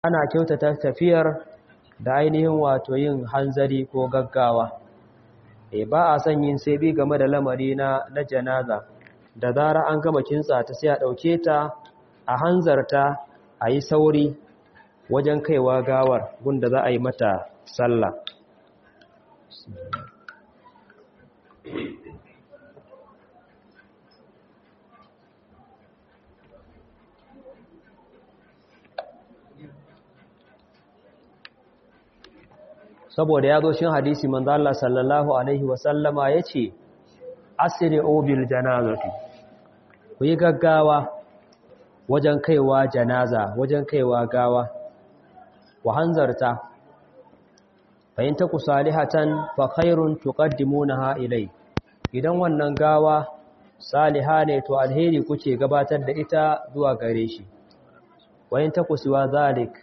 ana kyautata tafiyar da ainihin wato yin hanzari ko gaggawa ba a son yin sai bi game da lamari na janaza da zara an gama kintsa ta sai a ɗauke ta a hanzarta a yi sauri wajen kaiwa gawar gunda za a yi mata sallah saboda ya zo shin hadisi manzo Allah sallallahu alaihi wasallama yace asri'u bil janazati ku yi gaggawa wajen kaiwa janaza wajen kaiwa gawa wa hanzarta fa in taku salihatan fa khairun tuqaddimunaha ilai idan wannan gawa saliha ne to alheri kuke gabatar da ita zuwa gare shi wa in taku siwa zalik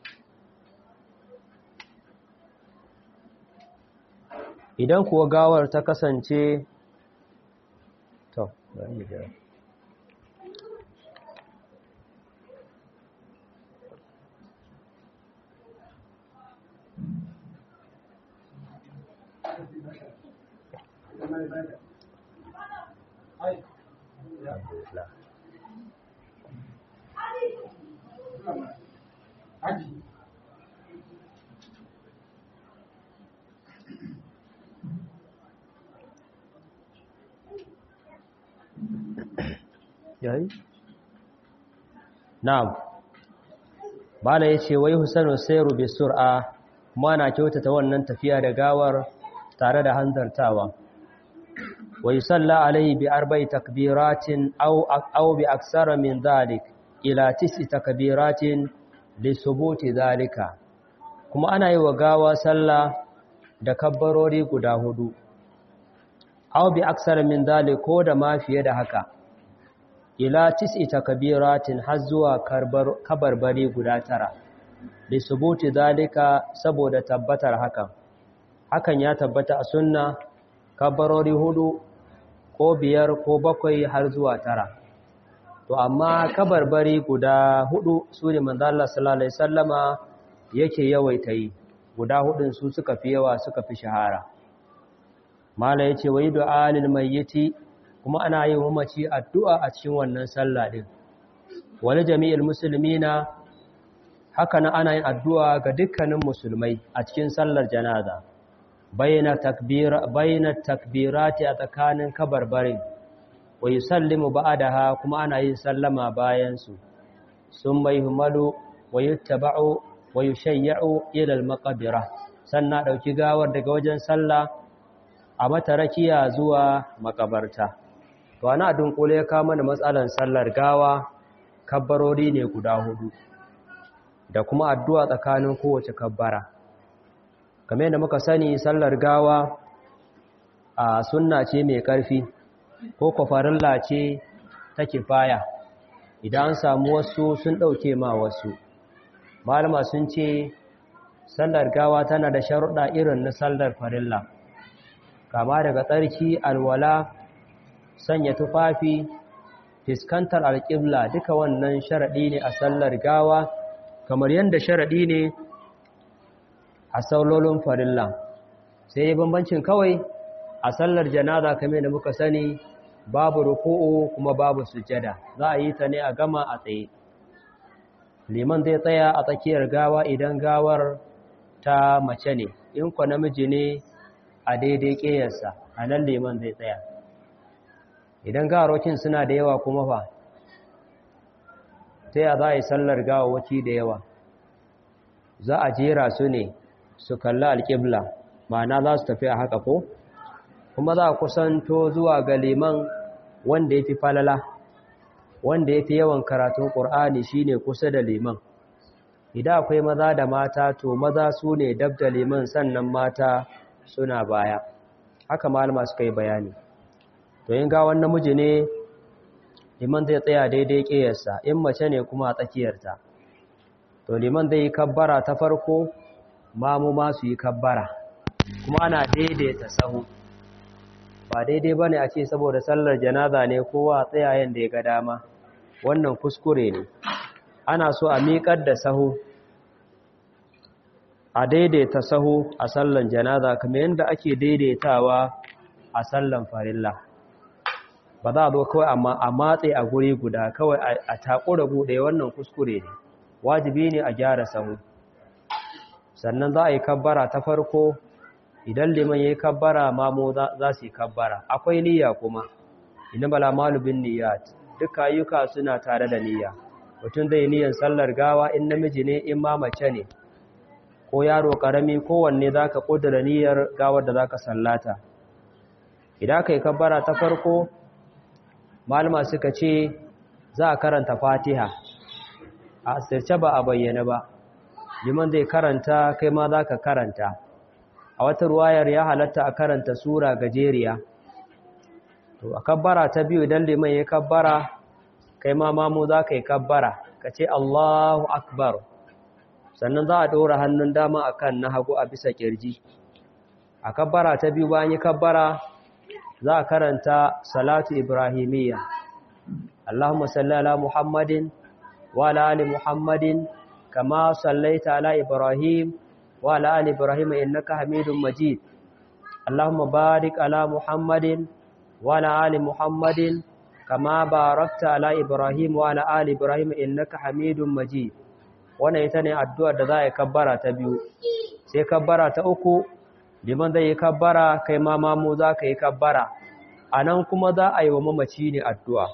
idan kuwa gawar ta kasance to bari da yayi na'am bala yace wai husanu sayru bi sur'a kuma na kyautata wannan tafiya da gawar tare da hanzartawa wai salla alaihi bi arba'i takbiratin aw bi aksara min dhalik ila 9 takbiratin li subuti dhalika kuma ana yi wa gawa sallah da kabbarori guda 4 aw bi aksara min dhalik ko da ma fiye da haka ila 9 takbiratin har zuwa kabarbari guda 9 li subuti dhalika saboda tabbatar hakan ya tabbata a sunna kabbarori 4 ko 5 ko 7 har zuwa 9 to amma kabarbari guda 4 su ne manzo Allah sallallahu alaihi wasallama yake yawaita yi guda 4 su suka fi yawa suka fi shahara mala yace wa du'a lil mayyiti kuma ana yin mamaci addu'a a cikin wannan sallah din wani jami'il muslimina haka nan ana yin addu'a ga dukkanin musulmai a cikin sallar janaza bayna takbirati a tsakanin kabarbarin wa yusallimu ba'daha kuma ana yin sallama bayan su summa yuhmalu wa yuttaba'u wa yushayya'u ila al-maqbara sannan dauki gawar daga wajen sallah a mata rakiya zuwa makabarta to ana dunkule ya kama da matsalan sallar gawa kabbarori ne guda 4 da kuma addu'a tsakanin kowace kabbara kamar yadda muka sani sallar gawa a sunna ce mai karfi ko kwafarilla ce ta kifaya idan an samu wasu sun ɗauke ma wasu malama sun ce sallar gawa tana da sharuɗa irin na sallar farilla kama daga tsarki alwala sanya tufafi fiskantar alƙibla duka wannan sharaɗi ne a sallar gawa kamar yadda sharaɗi ne a saulolin farilla sai bambancin kawai a sallar janaza kamar da muka sani babu ruku'u kuma babu sujjada za a yi ta ne a gama a tsaye liman zai tsaya a tsakiyar gawa idan gawar ta mace ne in kwa namiji ne a daidai ƙeyarsa a nan liman zai tsaya idan gawarokin suna da yawa kuma fa ta ya za a yi sallar gawawaki da yawa za a jera su ne su kalla alƙibla ma'ana za su tafi a haka ko kuma za a kusanto zuwa ga liman wanda ya fi falala wanda ya fi yawan karatun ƙur'ani shi ne kusa da liman idan akwai maza da mata to maza su ne dab da liman sannan mata suna baya haka malama suka yi bayani to yin gawan namiji ne liman zai tsaya daidai ƙeyarsa in mace ne kuma a tsakiyarta to liman zai yi kabbara ta farko mamu ma su yi kabbara kuma ana daidaita sahu ba daidai ba ne a ce saboda sallar janaza ne kowa tsayayen da ya ga dama wannan kuskure ne ana so a miƙar da sahu a daidaita sahu a sallan janaza kamar yadda ake daidaitawa a sallan farilla ba za a zo kawai amma a matse a guri guda kawai a takura buɗe wannan kuskure ne wajibi ne a gyara sahu sannan za a yi kabbara ta farko idan liman ya yi kabbara mamu za su yi kabbara akwai niyya kuma ina bala malubin niyyat duka ayyuka suna tare da niyya mutum zai niyyar sallar gawa in namiji ne in ma mace ne ko yaro karami kowanne za ka ƙudura niyyar gawar da za ka sallata idan ka yi kabbara ta farko malama suka ce za a karanta fatiha a asirce ba a bayyana ba liman zai karanta kai ma za ka karanta a wata ruwayar ya halatta a karanta sura gajeriya to a kabbara ta biyu idan liman ya kabbara kai ma mamu za ka yi kabbara ka ce Allahu akbar sannan za a ɗora hannun dama akan na hagu a bisa ƙirji a kabbara ta biyu bayan yi kabbara za a karanta salatu ibrahimiyya Allahumma salli ala Muhammadin wa ala ali Muhammadin kama sallaita ala Ibrahim wa ala ali Ibrahim innaka Hamidum Majid Allahumma barik ala Muhammadin wa ala ali Muhammadin kama barakta ala Ibrahim wa ala ali Ibrahim innaka Hamidum Majid wannan ita ne addu'ar da za a yi kabbara ta biyu sai kabbara ta uku liman zai yi kabbara kai ma mamu za ka yi kabbara a nan kuma za a yi wa mamaci ne addu'a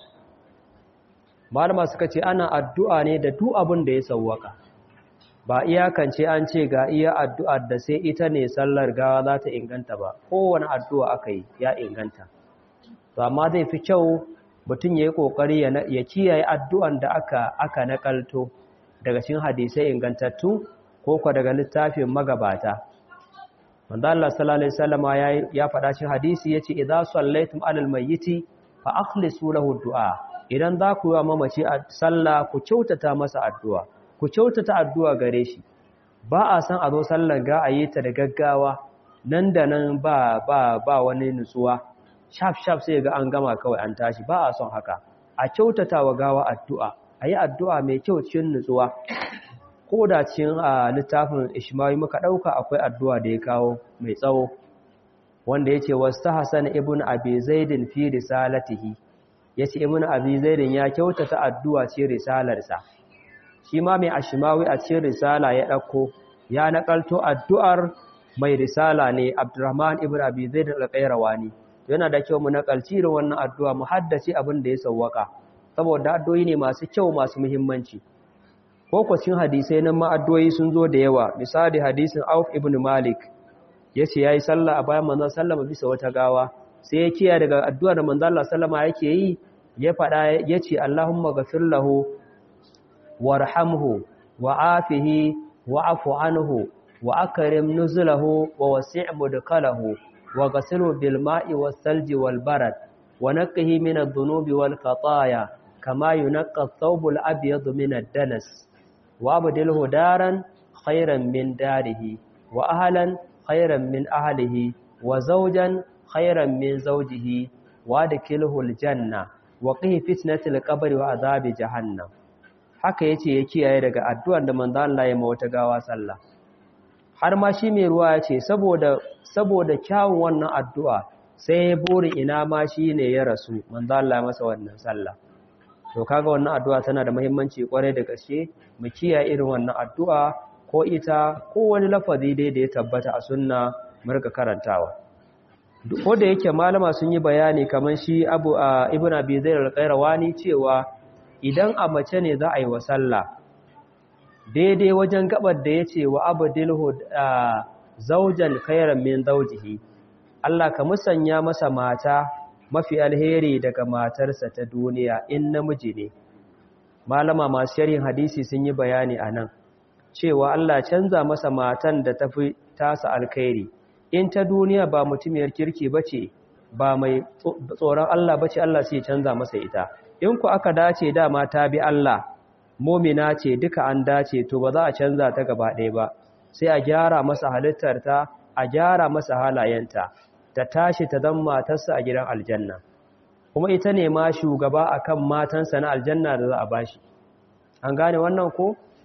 malama suka ce ana addu'a ne da duk abin da ya sauwaka ba iyakance an ce ga iya addu'ar da sai ita ne sallar gawa za ta inganta ba kowane addu'a aka yi ya inganta to amma zai fi kyau mutum ya yi ƙoƙari ya kiyaye addu'an da aka nakalto daga cikin hadisai ingantattu ko kwa daga littafin magabata manzo Allah sallallahu alaihi wasallam ya faɗa cikin hadisi yace idza sallaitum alal mayyiti fa akhlisu lahu du'a idan za ku yi mamaci a sallah ku kyautata masa addu'a ku kyautata addu'a gare shi ba a san a zo sallar ga ayi ta da gaggawa nan da nan ba wani nutsuwa shaf sai ga an gama kawai an tashi ba a son haka a kyautata wa gawa addu'a ayi addu'a mai kyau cikin nutsuwa ko da cikin littafin Ishmawi muka ɗauka akwai addu'a da ya kawo mai tsawo wanda yace wastahsan ibn abi zaidin fi risalatihi yace ibn abi zaidin ya kyautata addu'a cikin risalarsa shi ma mai Ashmawi a cikin risala ya ɗauko ya nakalto addu'ar mai risala ne Abdurrahman ibn abi zaidin al-Qayrawani yana da kyau mu nakalci irin wannan addu'a mu haddace abin da ya sawwaka saboda addu'o'i ne masu kyau masu muhimmanci ko kwacin hadisai nan ma'addoyi sun zo da yawa misali hadisin Auf ibn Malik yace yayi sallah a bayan manzon sallama bisa wata gawa sai ya kiyaye daga addu'ar da manzon Allah sallama yake yi ya fada yace Allahumma ghafir lahu warhamhu wa'afihi wa'fu anhu wa akrim nuzulahu wa wasi' mudkhalahu wa ghsilhu bil ma'i was salji wal barad wa naqqihi min adh-dhunubi wal khataaya kama yunqqa ath-thawbul abyad min ad-danas وابدله دارا خيرا من داره واهلا خيرا من اهله وزوجا خيرا من زوجه وادخله الجنه وقه فتنه القبر وعذاب جهنم haka yace ya kiyaye daga addu'ar da manzo Allah ya mawata gawa sallah har ma shi mai ruwa yace saboda kyawun wannan addu'a sai burin ina ma shine ya rasu manzo Allah ya masa wannan sallah to kaga wannan addu'a tana da muhimmanci kwarai da gaske mu kiyaye irin wannan addu'a ko ita ko wani lafazi dai da ya tabbata a sunna mu rika karantawa ko da yake malama sun yi bayani kaman shi Abu Ibn Abi Zaid al-Qayrawani cewa idan a mace ne za a yi wa sallah daidai wajen gabar da yace wa abdilhu zawjan khayran min zawjihi Allah ka musanya masa mata mafi alheri daga matarsa ta duniya in namiji ne malama masu sharhin hadisi sun yi bayani anan cewa Allah canza masa matan da tafi tasa alkhairi in ta duniya ba mutumiyar kirki bace ba mai tsoron Allah bace Allah sai canza masa ita in ku aka dace dama ta bi Allah mu'mina ce duka an dace to ba za a canza ta gaba ɗaya ba sai a gyara masa halittarta a gyara masa halayenta ta tashi ta zama matarsa a gidan aljanna kuma ita ne ma shugaba akan matansa na aljanna da za a bashi an gane wannan ko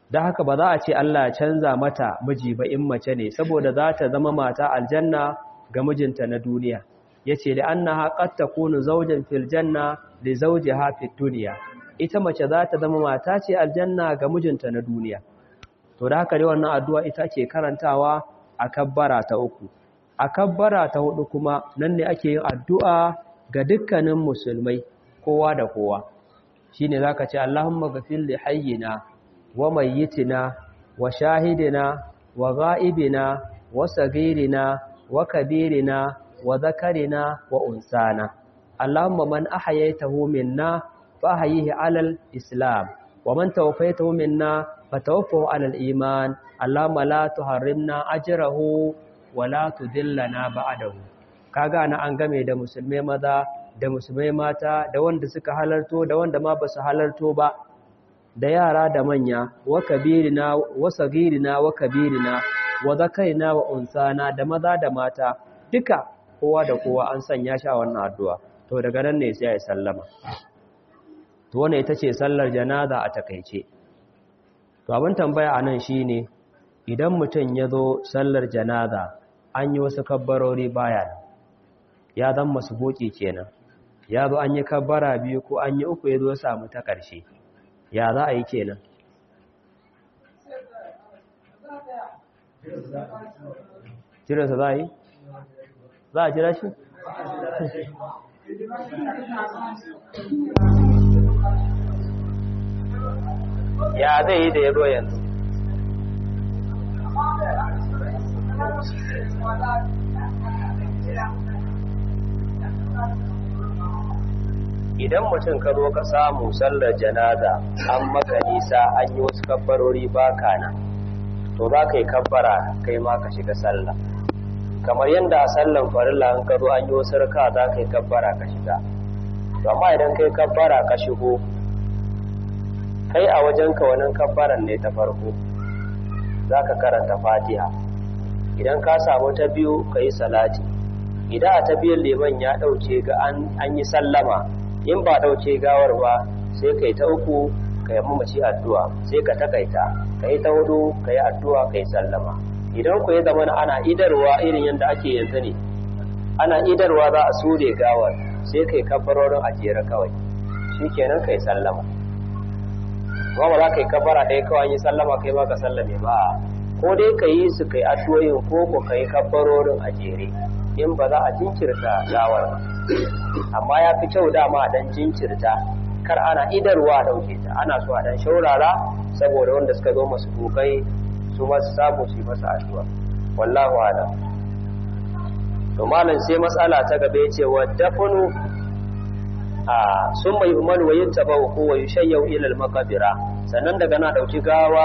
don haka ba za a ce Allah ya canza mata miji ba in mace ne saboda za ta zama mata aljanna ga mijinta na duniya yace da annaha qad takunu zawjan fil janna li zawjiha fid dunya ita mace za ta zama mata ce aljanna ga mijinta na duniya to da haka dai wannan addu'a ita ce karantawa a kabbara ta uku a kabbara ta hudu kuma nan ne ake yin addu'a ga dukkanin musulmai kowa da kowa shine zaka ce Allahumma ghfir li hayyina wa mayyitina wa shahidina wa ghaibina wa sagirina wa kabirina wa zakarina wa unsana Allahumma man ahyaytahu minna fa ahyihi 'alal islam wa man tawaffaytahu minna fatawaffahu 'alal iman Allahumma la tuharrimna ajrahu wa la tudillana ba'dahu kaga ana an game da musulmai maza da musulmai mata da wanda suka halarto da wanda ma basu halarto ba da yara da manya wa kabirina wa sagirina wa kabirina wa zakarina wa unsana da maza da mata duka kowa da kowa an sanya shi a wannan addu'a to daga nan ne sai ya sallama to wannan ita ce sallar janaza a takeice to abin tambaya anan shine idan mutum ya zo sallar janaza an yi wasu kabbarori baya ya zan masbuki kenan ya zo an yi kabbara biyu ko an yi uku ya zo samu ta ƙarshe ya za a yi kenan jiransa za a yi za a jira shi ya zai yi da ya zo yanzu idan mutum ka zo ka samu sallar janaza an maka nisa an yi wasu kabbarori baka nan to za ka yi kabbara kai ma ka shiga sallah kamar yadda a sallan farilla an ka zo an yi wasu raka za ka yi kabbara ka shiga to amma idan kai kabbara ka shigo kai a wajenka wannan kabbaran ne ta farko za ka karanta fatiha idan ka samu ta biyu ka yi salati idan a ta biyun liman ya ɗauke ga an yi sallama in ba ɗauke gawar ba sai ka yi ta uku ka yi mamaci addu'a sai ka takaita ka yi ta hudu ka yi addu'a ka yi sallama idan ku yi zama ana idarwa irin yadda ake yanzu ne ana idarwa za a sure gawar sai ka yi kabbarorin a jere kawai shi kenan ka yi sallama ba za ka yi kabbara ɗaya kawai yi sallama kai ma ka sallame ba ko dai ka yi su kai addu'o'in ko ka yi kabbarorin a jere in ba za a jinkirta gawar ba amma ya fi kyau dama a dan jinkirta kar ana idarwa a ɗauke ta ana so a dan shaurara saboda wanda suka zo masu kokai su masu samu su yi masa addu'a wallahu a'lam to malam sai matsala ta gaba yace wa dafanu sun mai umaru wa yin taba ko wa yushayyau ila al-maqbira sannan daga na dauki gawa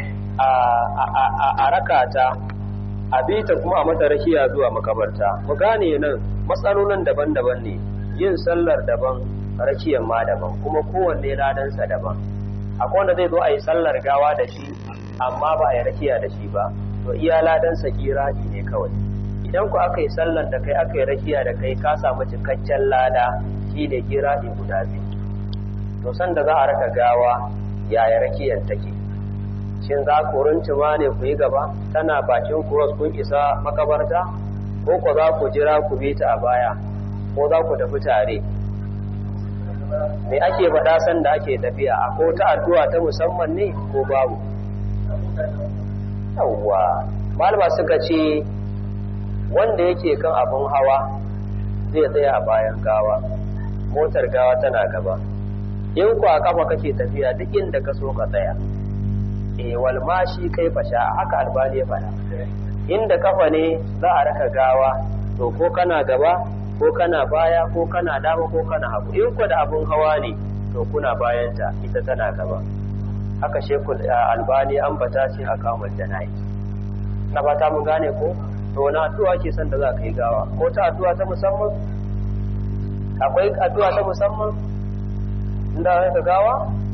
a rakata a bita kuma a mata rakiya zuwa makabarta mu gane nan matsalolin daban-daban ne yin sallar daban rakiyar ma daban kuma kowanne ladansa daban akwai wanda zai zo a yi sallar gawa da shi amma ba a yi rakiya da shi ba to iya ladansa kiradi ne kawai idan ku aka yi sallar da kai aka yi rakiya da kai ka samu cikakken lada shi da kiradi guda biyu to sanda za a raka gawa yaya rakiyar take shin za ku runtuma ne ku yi gaba tana bakin cross kun isa makabarta ko ku za ku jira ku bi ta a baya ko za ku tafi tare me ake faɗa sanda ake tafiya a ko ta addu'a ta musamman ne ko babu yawwa malama suka ce wanda yake kan abin hawa zai tsaya a bayan gawa motar gawa tana gaba in ku a kafa kake tafiya duk inda ka so ka tsaya wal mashi kai fasha haka albani ya faɗa inda kafa ne za a raka gawa to ko kana gaba ko kana baya ko kana dama ko kana hagu in ku da abun hawa ne to kuna bayanta ita tana gaba haka shekul albani an bata shi a kamar jana'i na fata mun gane ko to wani addu'a ke son da za ka yi gawa ko ta addu'a ta musamman akwai addu'a ta musamman inda ka gawa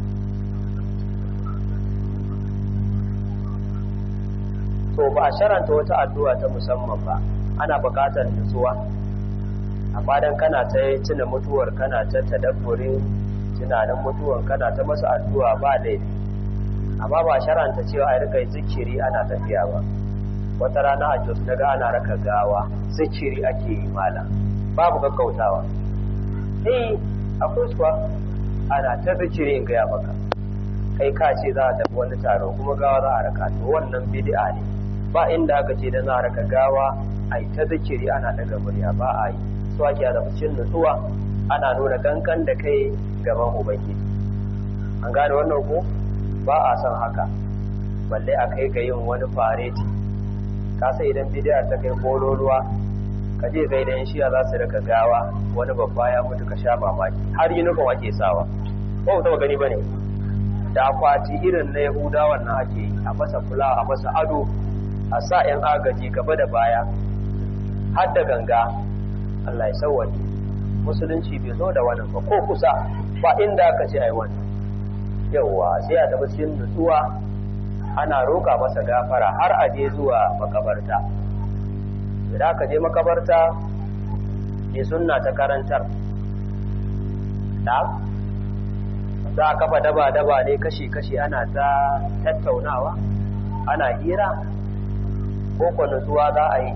to ba a sharanta wata addu'a ta musamman ba ana buƙatar nutsuwa amma dan kana ta tuna mutuwar kana ta tadabburin tunanin mutuwar kana ta masa addu'a ba laifi amma ba sharanta cewa a rika zikiri ana tafiya ba. Wata rana a Jos daga ana raka gawa zikiri ake yi mala babu gaggautawa. Akwai suwa ana ta zikiri in gaya maka kai ka ce za a tafi wani taro kuma gawa za a raka to wannan bid'a ne. Ba inda aka ce da za a raka gawa a yi ta zikiri ana daga murya ba a yi. So ake da cikin nutsuwa ana nuna kankan da kai gaban ubangiji. An gane wannan ko ba a son haka balle a kai ga yin wani fareti. Kasa idan bidiyar ta kai kololuwa ka je ga idan shiya za su rika gawa wani babba ya mutu ka sha mamaki har yunifom ake sawa ba ku taba gani bane da akwati irin na yahudawan nan ake yi a masa fula a masa ado a sa yan agaji gaba da baya har da ganga. Allah ya sauwaje musulunci bai zo da wannan ba ko kusa ba inda aka ce ai wannan. Yawwa sai a tafi cikin nutsuwa ana roƙa masa gafara har a je zuwa makabarta. Idan aka je makabarta ne sunna ta karantar da za a kafa daba-daba ne kashi-kashi ana ta tattaunawa ana hira ko kwa nutsuwa za a yi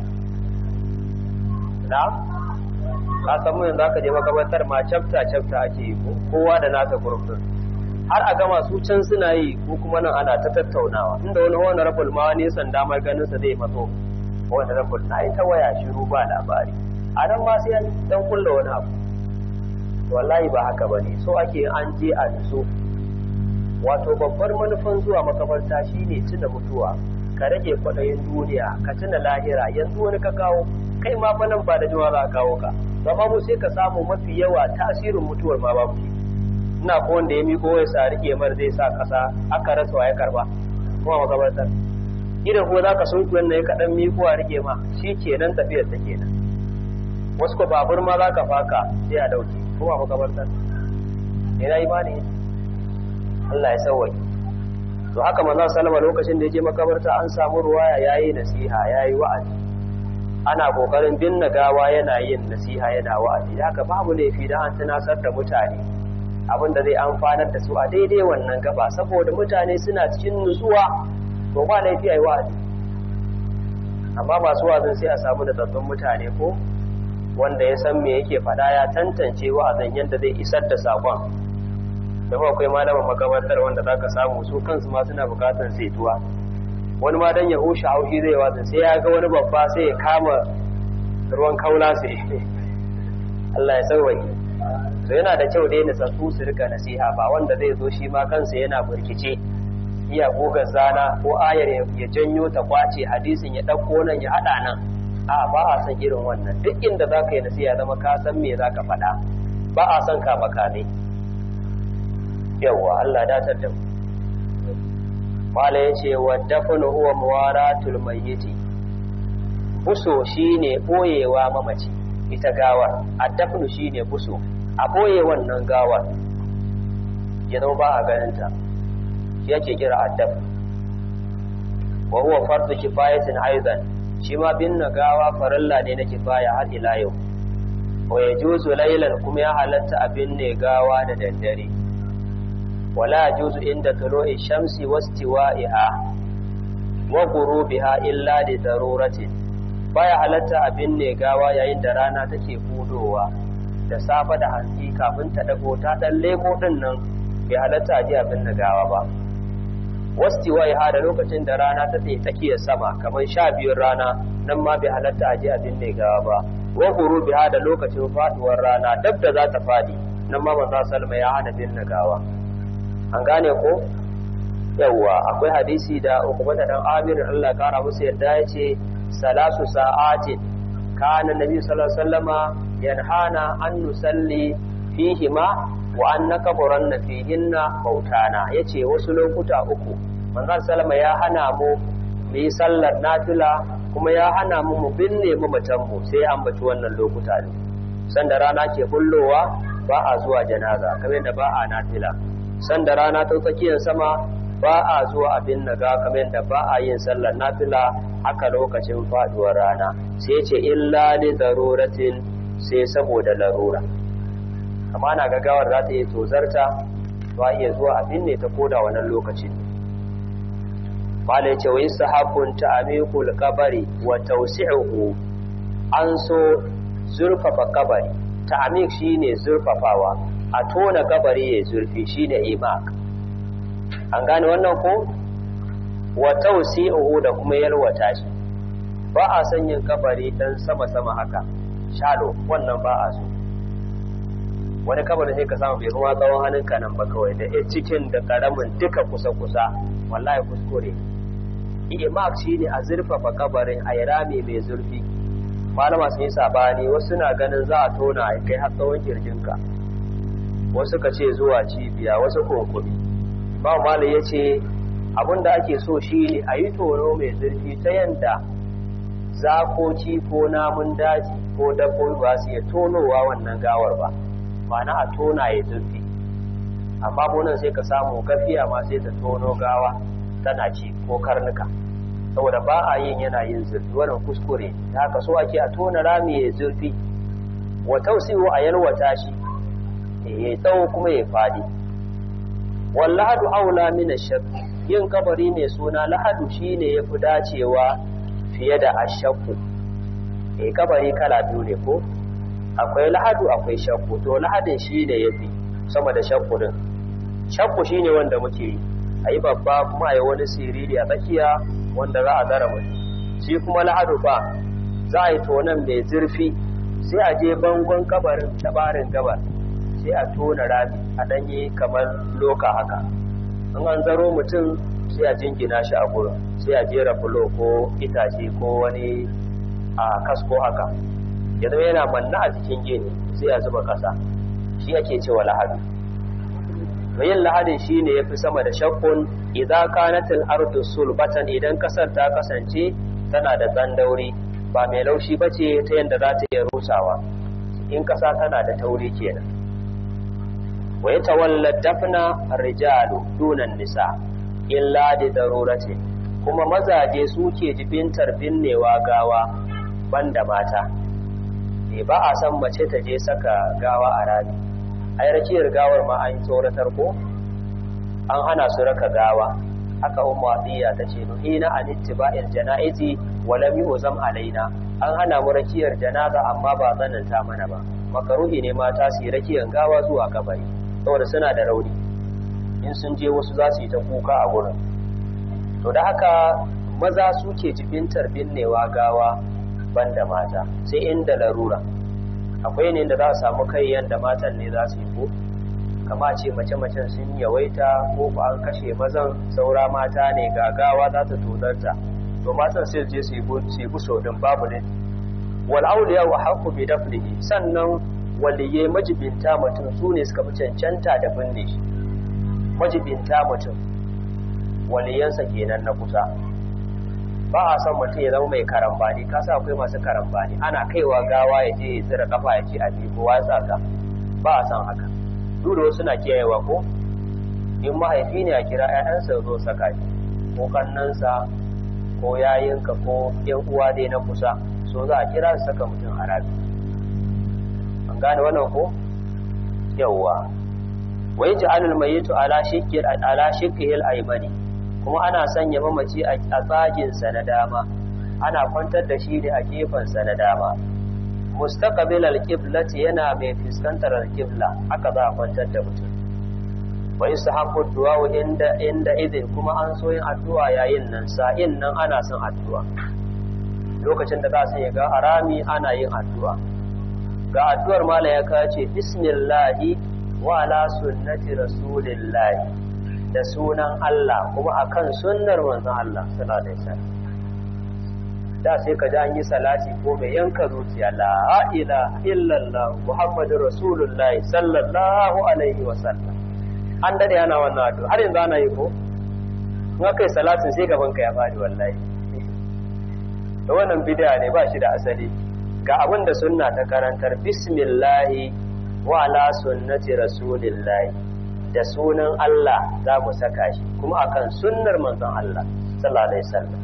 da ka samu yanzu aka je makabartar ma cafta-cafta ake yi kowa da nasa gurbin har a gama su can suna yi ko kuma nan ana ta tattaunawa inda wani rabul ma ne sanda mai ganin sa zai matso wani rabul na yi ta waya shiru ba labari a nan ma sai dan kulla wani abu. Wallahi ba haka bane so ake an je a nutso. Wato babbar manufan zuwa makabarta shine tuna mutuwa ka rage kwaɗayin duniya ka tuna lahira. Yanzu wani ka kawo kai ma fa nan ba da jiwa za ka kawo ka amma mu sai ka samu mafi yawa tasirin mutuwar ma babu shi. Ina ko wanda ya miko ya sa rike mar zai sa kasa aka rasa wa ya karba kuma makabartar idan ko zaka sun kuwan ne ka dan miko a rike ma shikenan tafiyar ta kenan. Wasu ko babur ma zaka faka sai a dauke kuma makabartar ina imani. Allah ya sauwaje. To haka manzo sallama lokacin da ya je makabarta an samu ruwaya yayi nasiha yayi wa'azi. Ana kokarin binne gawa yana yin nasiha yana wa'azi. Haka babu laifi da an tunasar da mutane abinda zai amfanar da su a daidai wannan gaba saboda mutane suna cikin nutsuwa to ba laifi ai wa'azi. Amma masu wa'azin sai a samu da tsaffin mutane ko wanda ya san me yake faɗa ya tantance wa'azin yadda zai isar da sakon. Da ba akwai malamin makabartar wanda zaka samu su kansu ma suna bukatar saituwa. Wani ma dan ya hushe haushi zai wa'azin sai ya ga wani babba sai ya kama ruwan kaula sai Allah ya sauwaye. To yana da kyau dai nasassu su rika nasiha ba wanda zai zo shi ma kansa yana burkice iya gogar zana ko ayar ya janyo ta kwace hadisin ya dauko nan ya hada nan. A ba a san irin wannan. Duk inda zaka yi nasiha zama ka san me zaka faɗa. Ba a san ka makane. Yawwa Allah datar da mu. Mala yace wa dafnu huwa muwaratul mayyiti. Buso shine boyewa mamaci ita gawar. Addafnu shine buso. A boye wannan gawar ya zama ba a ganinta yake kira addaf. Wa huwa fardu kifayatin aidan shi ma binne gawa farilla ne na kifaya har ila yau. Wa yajuzu laylan kuma ya halatta a binne gawa da daddare. Wala yajuzu inda tulu'i shamsi wastiwa'iha wa ghurubiha illa li daruratin. Baya halatta a binne gawa yayin da rana take hudowa da safa da hantsi kafin ta dago ta dan leko din nan bai halatta ji abin da gawa ba. Wastiwai ha da lokacin da rana ta tsaye tsakiyar sama kamar 12 rana nan ma bai halatta ji abin da gawa ba. Wa gurubi ha da lokacin faduwar rana dab da za ta fadi nan ma manzo sallama ya hana bin gawa. An gane ko? Yawwa akwai hadisi da Uqbah dan Amir Allah ya kara musu yadda yace salasu sa'atin kana nabi sallallahu alaihi wasallama yanhana an nusalli fihima wa an nakaburanna fihinna mautana. Yace wasu lokuta uku manzon sallama ya hana mu mu yi sallar nafila kuma ya hana mu mu binne mamatan mu sai an baci wannan lokuta ne. Sanda rana ke bullowa ba a zuwa janaza kamar da ba a nafila. Sanda rana ta tsakiyar sama ba a zuwa a binne ga kamar da ba a yin sallar nafila haka lokacin faduwar rana. Sai ce illa li daruratin sai saboda larura. Amma na gagawar za ta yi tozarta ba iya zuwa a binne ta koda wannan lokacin. bala yace wa yastahabbu ta'miqul qabri wa tawsi'uhu an so zurfafa kabari. Ta'miq shine zurfafawa, a tona kabari ya zurfi shine imaq. An gane wannan ko? Wa tawsi'uhu da kuma yalwata shi. Ba a son yin kabari dan sama haka shalo, wannan ba a so. Wani kabari sai ka samu bai kuma tsawon hannunka nan ba kawai, da cikin da karamin duka kusa wallahi kuskure. Imaq shine a zurfafa kabarin a rami mai zurfi. Malama sun yi sabani, wasu na ganin za a tona a kai har tsawon kirjinka, wasu ka ce zuwa cibiya, wasu kokumi. Imam Malik ya ce abinda ake so shine a yi tono mai zurfi ta yanda zakoki ko namun daji ko dabbobi ba su iya tonowa wannan gawar ba, ma'ana a tona ya zurfi. Amma munan sai ka samu gafiya ma sai ta tono gawa tana ci ko karnuka, saboda ba a yin yana yin zurfi, wannan kuskure. Da haka so ake a tona rami ya zurfi, wa tausi'u a yalwata shi ya tsawo kuma ya fadi. Wal lahadu aula min ash-shaq, yin kabari mai suna lahadu shine yafi dacewa fiye da ash-shaq. Kabari kala biyu ne ko, akwai lahadu akwai shakku, to lahadin shine yafi sama da shakku din. Shakku shine wanda muke yi, ayi babba kuma ayi wani siriri a tsakiya wanda za a zara mutum. Shi kuma lahadu ba, za a yi tonan mai zurfi, sai a je bangon kabarin ta barin gabar, sai a tona rami a danye kamar loka haka. In an zaro mutum sai a jingina shi a gurin, sai a jera fulo ko itace ko wani a kasko haka, yanzu yana manna a cikin gini, sai a zuba kasa. Shi ake cewa lahadu. Yin lahadin shi ne ya fi sama da shakkun idan kanatil ardu sulbatan, idan kasar ta kasance tana da tsandauri, ba mai laushi ba ce ta yadda za ta iya rusawa. In kasa tana da tauri kenan. Wa ya tawalla dafna rijalu dunan nisa illa da darurati, kuma mazaje suke jibintar binnewa gawa banda mata. Ba a san mace ta je saka gawa a rami. Ai rakiyar gawar ma an tsoratar ko, an hana su raka gawa. Haka ummu Atiya tace nuhina an ittiba'il janaizi wa lam yuzam alaina, an hana mu rakiyar janaza amma ba tsananta mana ba. Makaruhi ne mata su yi rakiyar gawa zuwa kabari, saboda suna da rauni, in sun je wasu za su yi ta kuka a gurin. To da haka maza suke jibintar binnewa gawa banda mata, sai inda larura. Akwai ne da za a samu kai yanda matan ne za su yi ko, kama ce mace-macen sun yawaita ko ba an kashe mazan saura mata ne, gagawa za ta tozarta, to matan sai je su yi buso din babu ne. Wal auliya wa haqqu bi dafnihi, sannan waliye majibinta mutum su ne suka fi cancanta da binne shi. Majibinta mutum waliyansa kenan na kusa. Ba a son mutum ya zama mai karambani, kasa akwai masu karambani, ana kaiwa gawa ya je ya tsira kafa ya ce a bi kowa tsaka. Ba a son haka. Duk da wasu na kiyayewa ko, in mahaifi ne a kira 'ya'yansa zo saka shi, ko kannansa ko yayinka ko yan uwa dai na kusa, so za a kira su saka mutum a rabi. An gane wannan ko? Yawwa. Wa yaj'alul mayyitu ala shiqqil aymani, kuma ana sanya mamaci a tsaginsa na dama, ana kwantar da shi ne a gefensa na dama. Mustaqbil al-qiblati, yana mai fuskantar al-qibla, haka za a kwantar da mutum. Wa yusahabu du'a inda idin, kuma an so yin addu'a yayin nan, sa'in nan ana son addu'a. Lokacin da za su yi ga harami ana yin addu'a. Ga addu'ar mala ya kace bismillahi wa ala sunnati rasulillahi, da sunan Allah kuma akan sunnar manzon Allah sallallahu alaihi wasallam. Da sai ka ji an yi salati ko mai yanka zuciya, la ilaha illallah muhammadur rasulullahi sallallahu alaihi wasallam. An dade ana wannan addu'a, har yanzu ana yi ko? In kai salatin sai gaban ka ya fadi wallahi. Da wannan bid'a ne, ba shi da asali. Ga abin da sunna ta karantar, bismillahi wa ala sunnati rasulillahi, da sunan Allah za mu saka shi kuma akan sunnar manzon Allah sallallahu alaihi wasallam.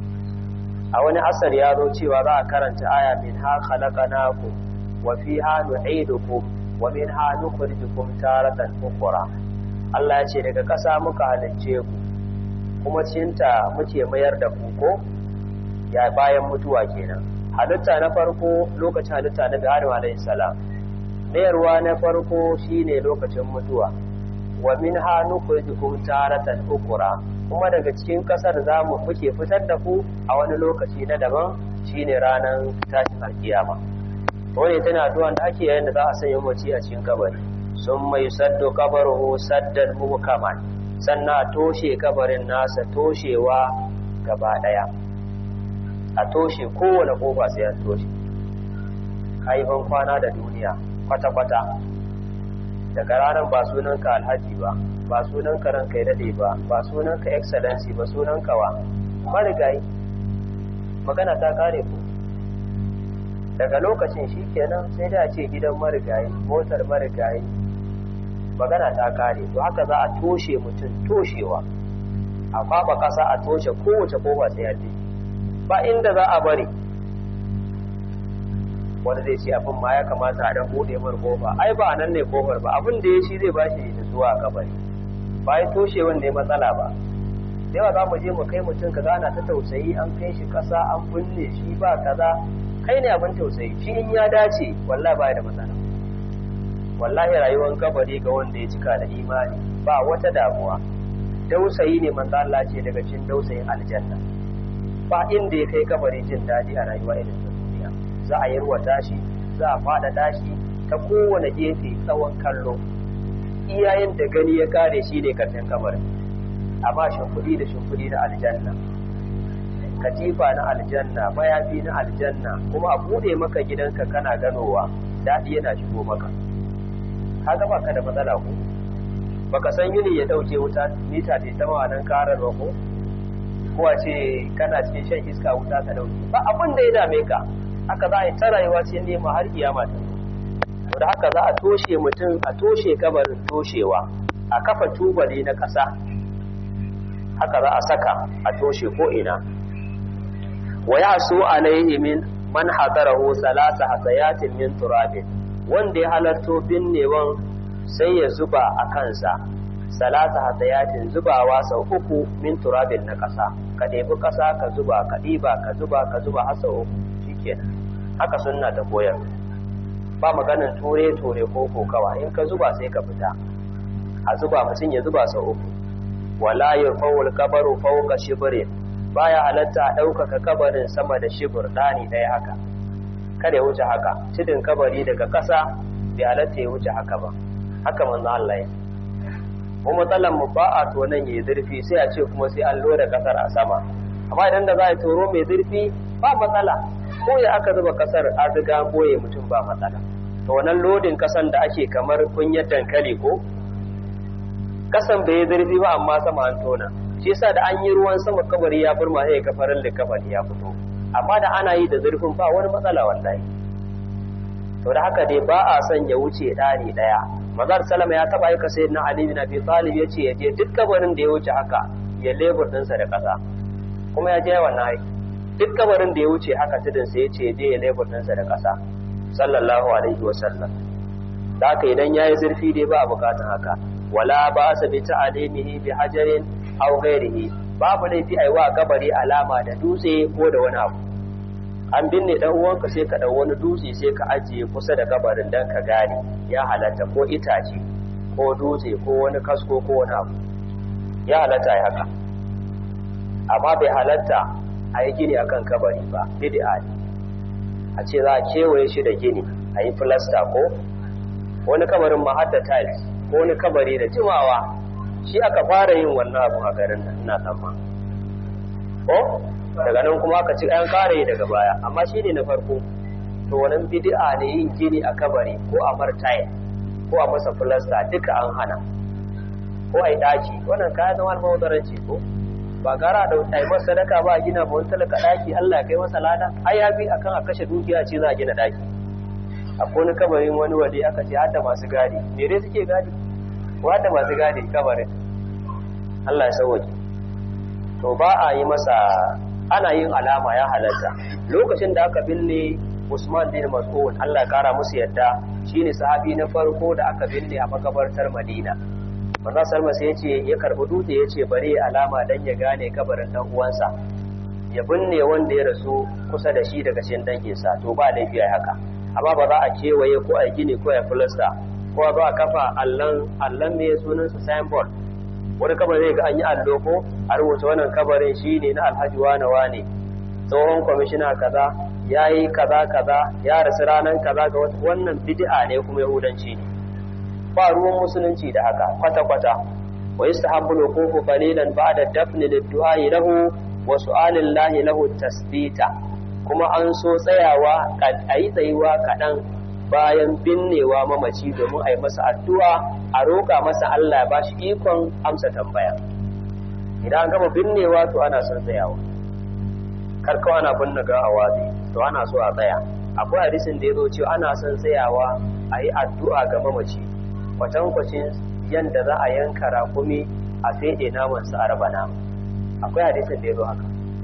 A wani asar ya zo cewa za a karanta aya min ha khalaqnakum wa fiha nu'idukum wa minha nukhrijukum taratan ukhra. Allah ya ce daga ƙasa muka halicce ku, kuma cinta muke mayar da kuko ya bayan mutuwa kenan. Halitta na farko lokacin halitta na Adam alayhi salam, mayarwa na farko shine lokacin mutuwa. Wa minha nukhrijukum taratan ukra, kuma daga cikin kasar zamu muke fitar da ku a wani lokaci na daban shine ranar tashin alkiyama. Wani tana addu'a da ake yayin da za a sanya mace a cikin kabari. Summa yusaddu qabruhu saddan muhkaman, sannan a toshe kabarin nasa toshewa gaba daya, a toshe kowane kofa sai an toshe. Kai ban kwana da duniya kwata-kwata, daga ranar ba sunanka alhaji ba, ba sunanka ranka ya dade ba sunanka excellency ba, sunanka wa marigayi. Magana ta kare ku daga lokacin shi kenan, sai da ce gidan marigayi, motar marigayi, magana ta kare. To haka za a toshe mutum toshewa, a kwaba kasa a toshe kowace kofa sai yaje, ba inda za a bari. Wani zai ce abin ma ya kamata a dan bude mar kofa, ai ba nan ne kofar ba, abin da ya shi zai bashi da zuwa kabari, ba ya toshe wanda ya matsala ba. Yawa za mu je mu kai mutum kaza ana ta tausayi, an kai shi kasa an binne shi ba kaza, kai ne abin tausayi. Shi in ya dace wallahi ba da matsala. Wallahi rayuwar kabari ga wanda ya cika da imani ba wata damuwa. Dausayi ne manzo Allah ce daga cikin dausayin aljanna. Ba inda ya kai kabari jin dadi a rayuwa irin ta duniya. Za a yarwata shi, za a fada shi ta kowane gefe tsawon kallo. Iyayen da gani ya kare shi ne karshen kabarin. Amma shimfiɗi da shimfiɗi na aljanna, katifa na aljanna, mayafi na aljanna, kuma a buɗe maka gidanka kana ganowa, daɗi yana shigo maka. Kaga baka da matsala ko baka san yini ya ɗauke wuta mita ta sama nan karar ba ko a ce kana cikin shan iska wuta ta ɗauke, ba abin da ya dame ka. Haka za a yi ta rayuwa cikin nema har kiyama ta zo. Da haka za a toshe mutum, a toshe kabarin toshewa, a kafa tubali na ƙasa, haka za a saka a toshe ko'ina. Wa ya so alaihi min man hadarahu salasa hasayatin min turabin, wanda ya halarto binnewan sai ya zuba a kansa salasa hasayatin, zubawa sau 3 min turabin na ƙasa. Ka ɗebi ƙasa ka zuba, ka ɗiba ka zuba, ka zuba har sau 3 shikenan. Haka sunna ta koyar, ba maganin ture ko kokawa. In ka zuba sai ka fita, a zuba mutum ya zuba sau 3. Wala yurfa'ul kabaru fawqa shibrin, baya halatta a ɗaukaka kabarin sama da shibir ɗani ɗaya haka, kada ya wuce haka. Tudun kabari daga ƙasa bai halatta ya wuce haka ba. Haka manzo Allah ya. Mu matsalan mu ba a tonan yayi zurfi sai a ce kuma sai an loda ƙasar a sama. Amma idan da za a toro mai zurfi ba matsala, ko ya aka zuba ƙasar a riga boye mutum ba matsala. To wannan lodin ƙasan da ake kamar kunyar dankali ko kasan bai zurfi ba amma sama an tona, shi yasa da an yi ruwan sama kabari ya burma sai kafarin da kafani ya fito. Amma da ana yi da zurfin ba wani matsala wallahi. To da haka dai ba a son ya wuce ɗani ɗaya. Manzon sallama ya taba aika sayyidina Ali bin Abi Talib yace ya je duk kabarin da ya wuce haka ya lebur dinsa da ƙasa, kuma ya je wannan aiki. Duk kabarin da ya wuce haka tudun sa yace ya je ya lebur dinsa da ƙasa sallallahu alaihi wasallam. Da haka idan yayi zurfi dai ba bukatun haka. Wala ba sa bi ta'alimihi bi hajarin aw ghairihi, babu laifi ai wa kabari alama da dutse ko da wani abu. An binne dan uwanka sai ka dau wani dutse sai ka ajiye kusa da kabarin dan ka gane, ya halatta, ko itace ko dutse ko wani kasko ko wani abu, ya halatta ai haka. Amma bai halatta a yi gini akan kabari ba, bid'a ne. A ce za a kewaye shi da gini, a yi filasta ko wani kabarin ma har da tiles, ko wani kabari da jimawa, shi aka fara yin wannan abu a garin nan ina tsamma ko daga nan kuma aka ci an kare daga baya, amma shi ne na farko. To wannan bid'a ne yin gini a kabari ko a martaye ko a masa filasta, duka an hana. Ko ai daki, wannan kayan zama almawadaranci ko ba gara da ai masa sadaka ba a gina mun talaka daki Allah kai masa lada, ai ya bi akan a kashe dukiya ce za a gina daki. Akwai wani kabarin wani wali aka ce har da masu gadi, me dai suke gadi ko har da masu gadi kabarin, Allah ya sauke. To ba a yi masa, ana yin alama, ya halatta. Lokacin da aka binne Usman bin Mas'ud, Allah ya kara musu yadda, shine sahabi na farko da aka binne a makabartar Madina. manzo salma sai yace ya karbi dutse yace bare alama dan ya gane kabarin dan uwansa ya binne wanda ya rasu kusa da shi daga cikin danginsa to ba laifi ai haka amma ba za a kewaye ko a gini ko a filasta ko a zo a kafa allan ne sunansa signboard wani kabarin zai ga an yi allo ko a rubuta wannan kabarin shine na alhaji wane tsohon kwamishina kaza yayi kaza ya rasu ranar kaza ga wannan bid'a ne kuma yahudanci ne ba ruwan musulunci da haka kwata-kwata wa yastahabbu al-wuqufu qalilan ba'da dafn lid-du'a lahu wa su'alillahi lahu tasbita kuma an so tsayawa ayi tsayuwa kadan bayan binnewa mamaci domin a yi masa addu'a a roƙa masa Allah ba shi ikon amsa tambaya idan an gama binnewa to ana son tsayawa karkawa ana binne gawa ne to ana so a tsaya akwai hadisin da ya zo cewa ana son tsayawa a yi addu'a ga mamaci kwatankwacin yadda za a yanka rakumi a feɗe namansa a raba nama akwai hadisin da ya zo haka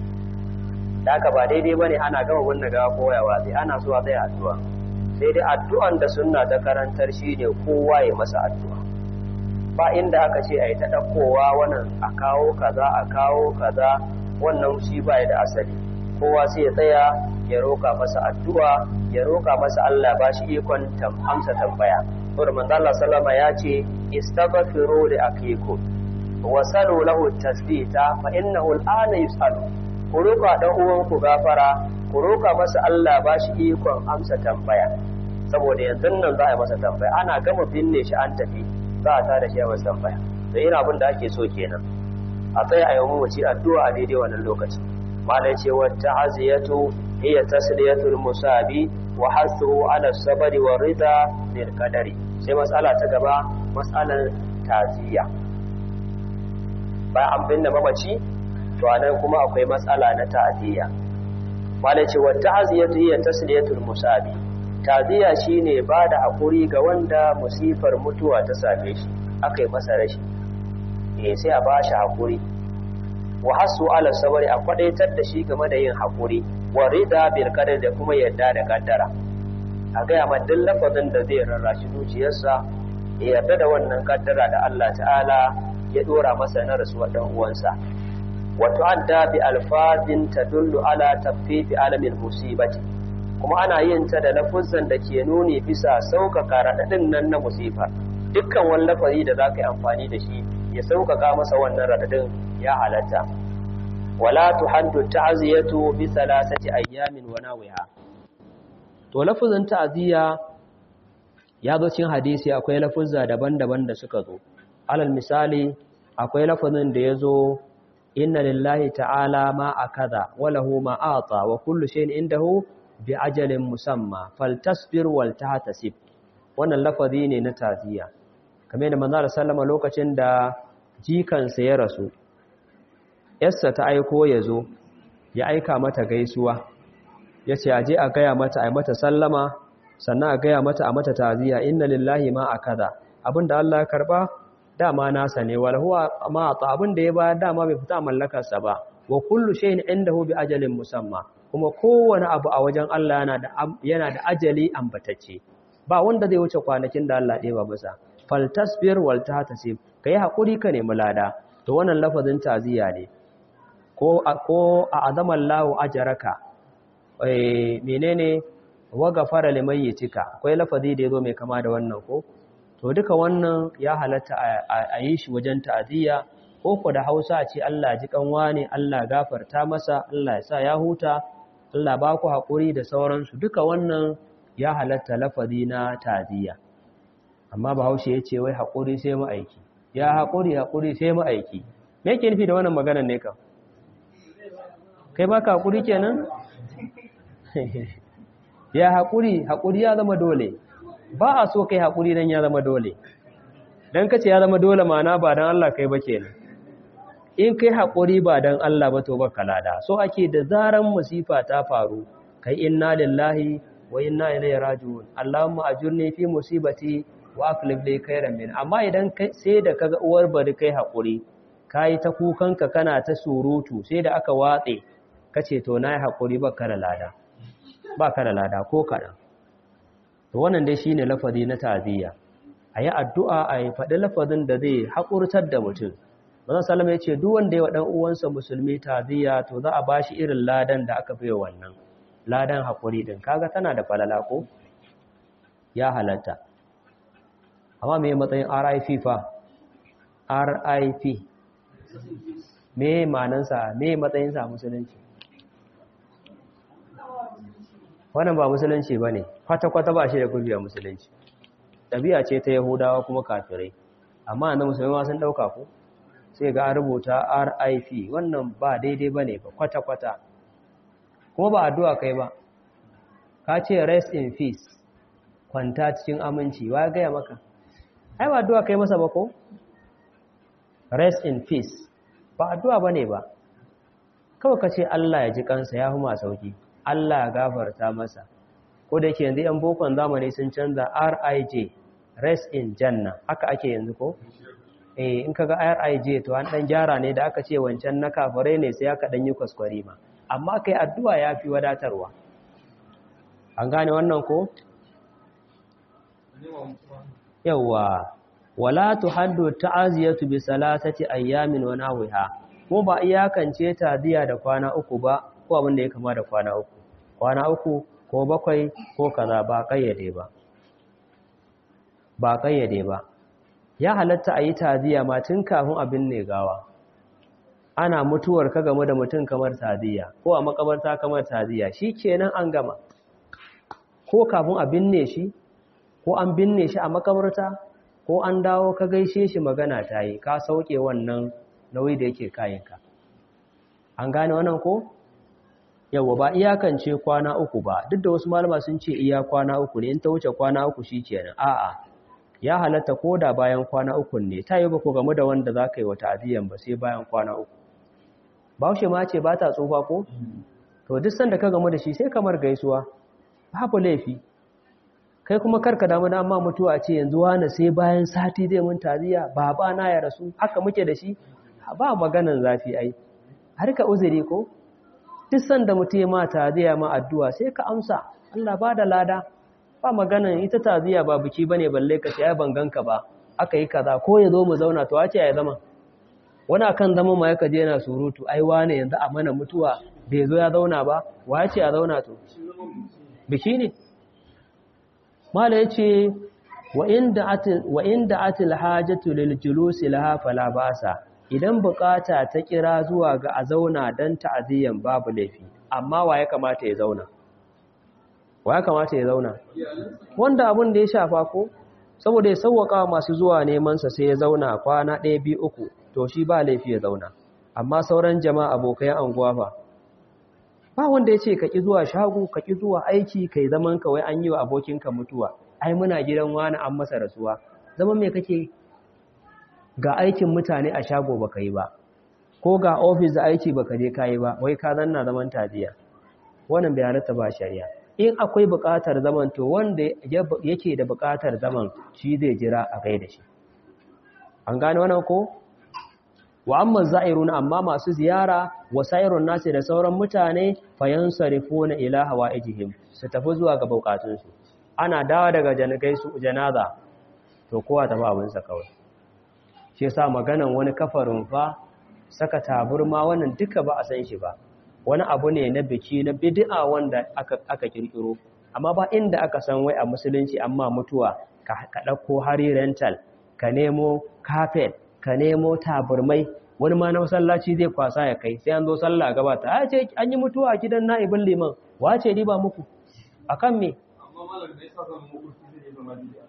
da haka ba daidai ba ne ana gama binne gawa koyawa sai ana so a tsaya addu'a sai dai addu'an da sunna ta karantar shi ne kowa ya masa addu'a ba inda aka ce a yi ta ɗaukowa wannan a kawo kaza wannan shi ba da asali kowa sai ya tsaya ya roƙa masa addu'a ya roƙa masa Allah ba shi ikon amsa tambaya saboda manzo Allah sallama ya ce istaghfiru li akikum wa salu lahu tasbita fa innahu al'ana yusalu ku roƙa dan uwanku gafara ku roƙa masa Allah ba shi ikon amsa tambaya saboda yanzu nan za a yi masa tambaya ana gama binne shi an tafi za a tada shi a masa tambaya da yin abin da ake so kenan a tsaya a yi mamaci addu'a a daidai wannan lokaci malai ce wa ta'aziyatu hiya tasliyatul musabi wa hasru ala sabri wa rida bil qadari sai mas'ala ta gaba mas'alan ta'ziya bayan an binne mamaci to anan kuma akwai mas'ala na ta'ziya malai ce wa ta'ziyatu hiya tasliyatul musabi ta'ziya shine bada hakuri ga wanda musifar mutuwa ta same shi akai masa rashi sai a bashi hakuri wa hasu ala sabri a kwadaitar da shi game da yin hakuri wa rida bil qadar da kuma yadda da kaddara a ga ya maddin lafazin da zai rarrashi zuciyarsa ya yarda da wannan kaddara da Allah ta'ala ya dora masa na rasuwar dan uwansa wa tu'adda bi alfazin tadullu ala taffifi alamil musibati kuma ana yin ta da lafuzan da ke nuni bisa sauƙaƙa raɗaɗin nan na musifa dukkan wani lafazi da za ka yi amfani da shi ya sauƙaƙa masa wannan raɗaɗin ya halatta wala tuhaddu ta'ziyatu bi thalathati ayyamin wa nawiha to lafuzin ta'ziya ya zo cikin hadisi akwai lafuzza daban-daban da suka zo alal misali akwai lafazin da yazo inna lillahi ta'ala ma akaza wa lahu ma ata wa kullu shay'in indahu bi ajalin musamma faltasbir wal tahtasib wannan lafazi ne na ta'ziya kamar da manzo sallama lokacin da jikansa ya rasu yarsa ta aiko ya zo ya aika mata gaisuwa ya ce aje a gaya mata a mata sallama sannan a gaya mata a mata ta'ziya inna lillahi ma akaza abinda Allah ya karba dama nasa ne wal huwa ma ata abinda ya ba dama bai fita mallakarsa ba wa kullu shay'in indahu bi ajalin musamma kuma kowane abu a wajen Allah yana da ajali ambatacce ba wanda zai wuce kwanakin da Allah ɗeba masa faltasbir wal tahtasib kai hakuri ka nemi lada to wannan lafazin ta'ziya ne ko a azamallahu ajraka menene wa gafara limayyitika akwai lafazi da yazo mai kama da wannan ko to duka wannan ya halatta a yi shi wajen ta'ziya ko da Hausa ce Allah ji kanwa ne Allah gafarta masa Allah ya sa ya huta Allah ba ku hakuri da sauransu duka wannan ya halatta lafazi na ta'ziya amma Bahaushe ya ce wai hakuri sai mu aiki ya hakuri sai mu aiki me yake nufi da wannan maganar ne ka kai baka hakuri kenan ya hakuri ya zama dole ba a so kai hakuri dan ya zama dole dan kace ya zama dole mana ba dan Allah kai ba kenan in kai hakuri ba dan Allah ba to baka lada so ake da zaran musifa ta faru kai inna lillahi wa inna ilaihi raji'un Allahumma ajurni fi musibati wa aqlib li khairan min amma idan sai da kaga uwar bari kai hakuri kai ta kukanka kana ta surutu sai da aka watse kace to nayi hakuri baka da lada ko kadan to wannan dai shine lafazi na ta'ziya a yi addu'a a yi faɗi lafazin da zai haƙurtar da mutum. Manzon Salama ya ce duk wanda ya wa ɗan uwansa musulmi ta'aziyya to za a ba shi irin ladan da aka fi wannan ladan haƙuri ɗin, kaga tana da falala ko ya halatta. Amma me matsayin RIP fa? RIP me ma'anansa, me matsayinsa a musulunci? Wannan ba musulunci ba ne, kwata-kwata ba shi da gurbi a musulunci. Ɗabi'a ce ta Yahudawa kuma kafirai, amma annan musulmi sun ɗauka ku sai ga an rubuta RIP, wannan ba daidai ba ne ba kwata-kwata. Kuma ba addu'a kai ba, ka ce rest in peace, kwanta cikin aminci, wa gaya maka? Ai ba addu'a kai masa ba ko? Rest in peace, ba addu'a ba ne ba, kawai ka ce Allah ya ji kansa ya huma sauki, Allah ya gafarta masa. Ko da yake yanzu ‘yan bokon zamani sun canza RIJ, rest in janna, haka ake yanzu ko? In ka ga RIJ to an ɗan gyara ne da aka ce wancan na kafirai ne sai aka ɗan yi kwaskwari ma, amma kai addu'a ya fi wadatarwa. An gane wannan ko? Yawwa, wala tuhaddu ta'aziyatu bi salasati ayyamin wa nahwiha, ko ba iyakance ta'ziya da kwana uku ba ko abin da ya kama da kwana uku. Kwana uku ko 7 ko kaza ba kayyade ba. Ba kayyade ba. Ya halatta a yi ta'ziya ma tun kafin abin ne gawa. Ana mutuwar ka game da mutum kamar ta'ziya ko a makabarta kamar ta'ziya, shikenan an gama. Ko kafin a binne shi ko an binne shi a makabarta ko an dawo ka gaishe shi magana ta yi, ka sauke wannan nauyi da yake kayanka. An gane wannan ko? Yawwa ba iyakance kwana uku ba, duk da wasu malama sun ce iya kwana uku ne, in ta wuce kwana uku shi kenan. A'a, ya halatta ko da bayan kwana uku ne, ta yi ba ku gamu da wanda za ka yi wa ta'aziyan ba sai bayan kwana uku. Bahaushe ma ce ba ta tsufa ko? To duk sanda ka gamu da shi sai kamar gaisuwa, babu laifi. Kai kuma karka damu da amma mutuwa ce yanzu wani sai bayan sati zai mun ta'aziyya, baba na ya rasu, haka muke da shi, ba maganan zafi ai. Har ka uzuri ko? Duk sanda mutum ya ma ta'aziyya ma addu'a sai ka amsa, Allah ba da lada. Ba maganan ita ta'aziyya ba biki bane balle ka ce ai ban ganka ba, aka yi kaza ko ya zo mu zauna to wace ya zama. Wani akan zama ma yaka je yana surutu, ai wane yanzu a mana mutuwa bai zo ya zauna ba, wace ya zauna to? Biki ne. Mala ya ce wa inda atil hajjatu lil julusi laha fala basa, idan bukata ta kira zuwa ga a zauna don ta'aziyyan babu laifi, amma wa ya kamata ya zauna? Wa ya kamata ya zauna? Wanda abin da ya shafa ko? Saboda ya sauwaka masu zuwa nemansa sai ya zauna kwana 1, 2, 3, to shi ba laifi ya zauna. Amma sauran jama'a abokai anguwa ba wanda ya ce ka ƙi zuwa shago, ka ƙi zuwa aiki, kai zaman ka wai an yi wa abokinka mutuwa, ai muna gidan wani an masa rasuwa, zaman me kake? Ga aikin mutane a shago baka yi ba, ko ga ofis da aiki baka je kayi ba, wai ka zanna zaman tajiya. Wannan bai halatta ba shari'a. In akwai buƙatar zaman to wanda yake da buƙatar zaman shi zai jira a kai da shi. An gane wannan ko? Wa amma za'iruna, amma masu ziyara wasairun nasi da sauran mutane fayansarifuna ila hawaijihim, su tafi zuwa ga bukatunsu. Ana dawo daga janaza to kowa tafi abinsa kawai. Shi yasa maganan wani kafarin fa saka taburma wannan duka ba a san shi ba. Wani abu ne na biki na bid'a wanda aka kirkiro, amma ba inda aka san wai a musulunci amma mutuwa ka dauko hari rental, ka nemo carpet, ka nemo taburmai, wani ma na masallaci zai kwasa ya kai, sai an zo sallah gabata a ce an yi mutuwa a gidan na'ibin liman, wace riba muku akan me? Amma malam bai sa zama muku sai ne zama bidiya.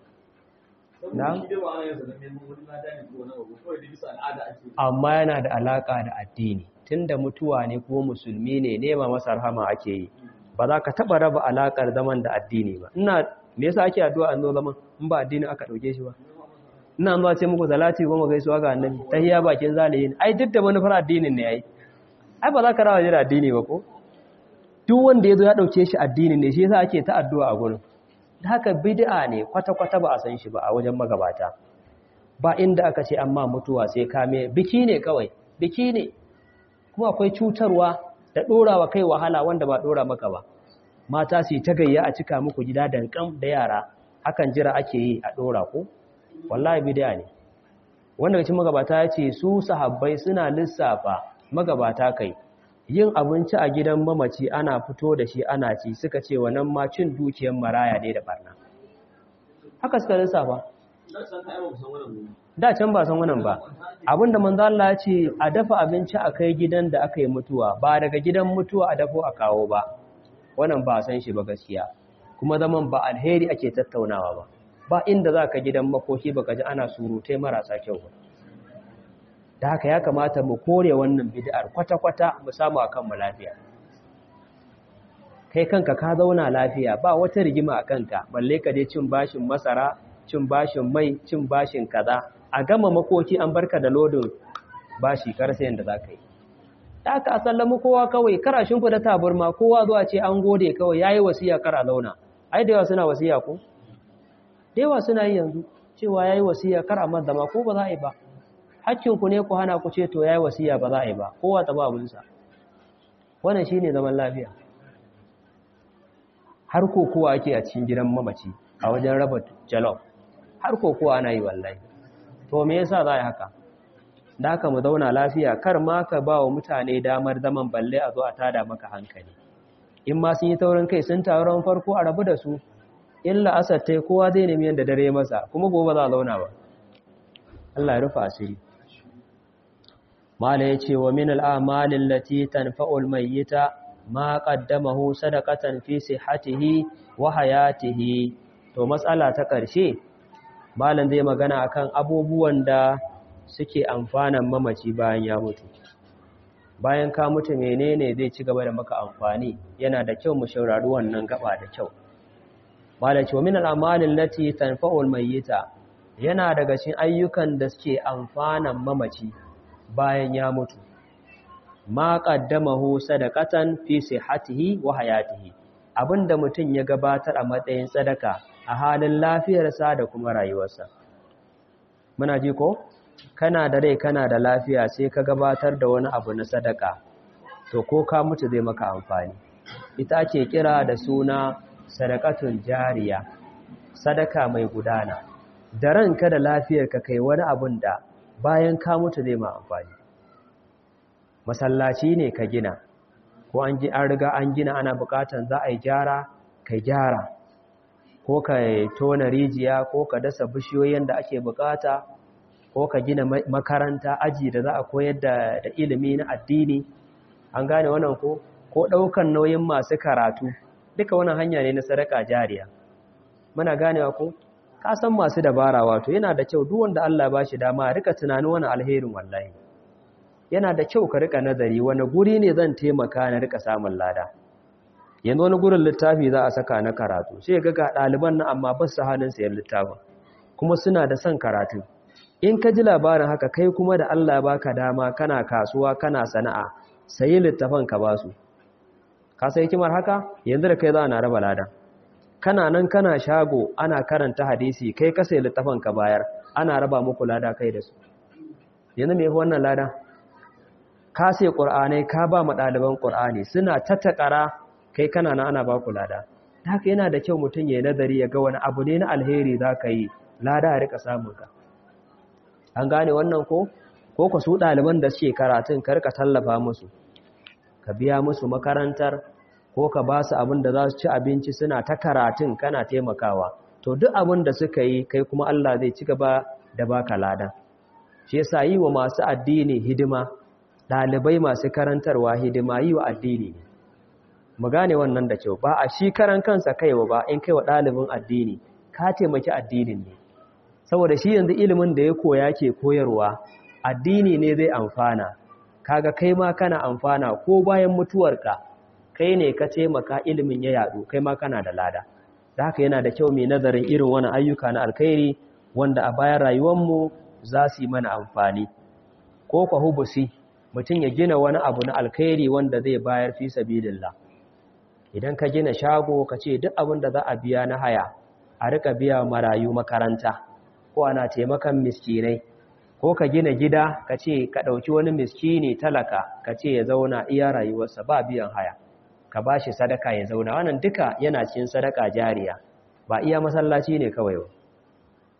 Amma yana da alaka da addini, tunda mutuwa ne kuma musulmi ne, nema masa rahama ake yi, ba za ka taba raba alakar zaman da addini ba. Me yasa ake addu'a an zo zaman in ba addini aka dauke shi ba? Ina zuwa ce muku salati goma gaisuwa ga annabi, tahiyya bakin zalihin, ai duk da manufar addinin ne ai ba za ka rawa jira addini ba ko? Duk wanda yazo ya dauke shi addinin ne, shi yasa ake ta addu'a a gurin. Da haka bid'a ne kwata-kwata ba a san shi ba a wajen magabata. Ba inda aka ce amma mutuwa sai kame, biki ne kawai, biki ne. Kuma akwai cutarwa da dorawa kai wahala wanda ba dora maka ba. Mata su ta gayya a cika muku gida dankan da yara, hakan jira ake yi a dora ko? wallahi bid'a ne wanda cikin magabata ya ce su sahabbai suna lissafa magabata kai yin abinci a gidan mamaci ana fito da shi ana ci suka ce wannan ma cin dukiyar maraya ne da barna haka suka lissafa da can ba san wannan ba abinda manzo Allah ya ce a dafa abinci a kai gidan da aka yi mutuwa ba daga gidan mutuwa a dafo a kawo ba wannan ba san shi ba gaskiya kuma zaman ba alheri ake tattaunawa ba inda za ka gidan makoki baka ji ana surutai marasa kyau ba da haka ya kamata mu kore wannan bid'ar kwata-kwata mu samu a kanmu lafiya kai kanka ka zauna lafiya ba wata rigima a kanka balle ka je cin bashin masara cin bashin mai cin bashin kaza a gama makoki an barka da lodin bashi karsa yanda za ka yi da haka a sallamu kowa kawai karashin ku da taburma kowa zuwa ce an gode kawai yayi wasiya kar a zauna ai da yawa suna wasiya ko da yawa suna yi yanzu cewa yayi wasiya kar a mazama ko ba za a yi ba hakkinku ne ku hana ku ce to yayi wasiya ba za a yi ba kowa ta ba abinsa wannan shine zaman lafiya har kokowa ake a cikin gidan mamaci a wajen raba jalof har kokowa ana yi wallahi to me yasa za a yi haka da haka mu zauna lafiya kar ma ka ba wa mutane damar zaman balle a zo a tada maka hankali in ma sun yi taurin kai sun taron farko a rabu da su illa asar tai kowa zai nemi yanda dare masa kuma gobe za a zauna ba Allah ya rufa asiri mala yace wa min al'amalin lati tanfa'ul mayyita ma qaddamahu sadaqatan fi sihhatihi wa hayatihi to matsala ta ƙarshe malam zai magana akan abubuwan da suke amfanan mamaci bayan ya mutu bayan ka mutu menene zai ci gaba da maka amfani yana da kyau mu shaurari wannan gaba da kyau malam ce wa min al'amalin lati tanfa'ul mayyita yana daga cikin ayyukan da suke amfanan mamaci bayan ya mutu ma qaddamahu sadaqatan fi sihhatihi wa hayatihi abinda mutum ya gabatar a matsayin sadaka a halin lafiyarsa da kuma rayuwarsa muna ji ko kana da rai kana da lafiya sai ka gabatar da wani abu na sadaka to ko ka mutu zai maka amfani ita ake kira da suna sadaqatul jariya sadaka mai gudana da ranka da lafiyarka kai wani abun da bayan ka mutu zai ma amfani masallaci ne ka gina ko an riga an gina ana bukatan za a yi gyara ka gyara ko ka tona rijiya ko ka dasa bishiyoyin da ake bukata ko ka gina makaranta aji da za a koyar da ilimi na addini an gane wannan ko daukan nauyin masu karatu duka wannan hanya ne na sadaka jariya muna ganewa ko ka san masu dabara wato yana da kyau duk wanda Allah ba shi dama rika tunanin wani alherin wallahi yana da kyau ka rika nazari wani guri ne zan taimaka na rika samun lada yanzu wani gurin littafi za a saka na karatu sai ga ɗaliban nan amma ba su halin sayan littafin kuma suna da son karatu in ka ji labarin haka kai kuma da Allah baka dama kana kasuwa kana sana'a sayi littafin ka ba su ka sai kimar haka yanzu da kai za na raba lada kana nan kana shago ana karanta hadisi kai ka sai littafin ka bayar ana raba muku lada kai da su yanzu me wannan lada ka sai qur'anai ka ba mu ɗaliban qur'ani suna tattakara kai kana nan ana ba ku lada haka yana da kyau mutum ya nazari ya ga wani abu ne na alheri zaka yi lada ya rika samun ka an gane wannan ko ku su ɗaliban da suke karatun ka rika tallafa musu ka biya musu makarantar ko ka ba su abin da za su ci abinci suna ta karatun kana taimakawa to duk abin da suka yi kai kuma Allah zai ci gaba da baka lada shi yasa yi wa masu addini hidima ɗalibai masu karantarwa hidima yi wa addini ne mu gane wannan da kyau ba a shi karan kansa kaiwa ba in kaiwa ɗalibin addini ka taimaki addinin ne saboda shi yanzu ilimin da ya koya ke koyarwa addini ne zai amfana kaga kai ma kana amfana ko bayan mutuwarka kai ne ka taimaka ilimin ya yadu kai ma kana da lada da haka yana da kyau mai nazarin irin wani ayyuka na alkhairi wanda a bayan rayuwarmu za su yi mana amfani ko kwa hubusi mutum ya gina wani abu na alkhairi wanda zai bayar fi sabilillah idan ka gina shago ka ce duk abin da za a biya na haya a rika biya marayu makaranta ko ana taimakan miskinai ko ka gina gida ka ce ka ɗauki wani miskini talaka ka ce ya zauna iya rayuwarsa ba biyan haya ka ba shi sadaka ya zauna wannan duka yana cikin sadaka jariya ba iya masallaci ne kawai ba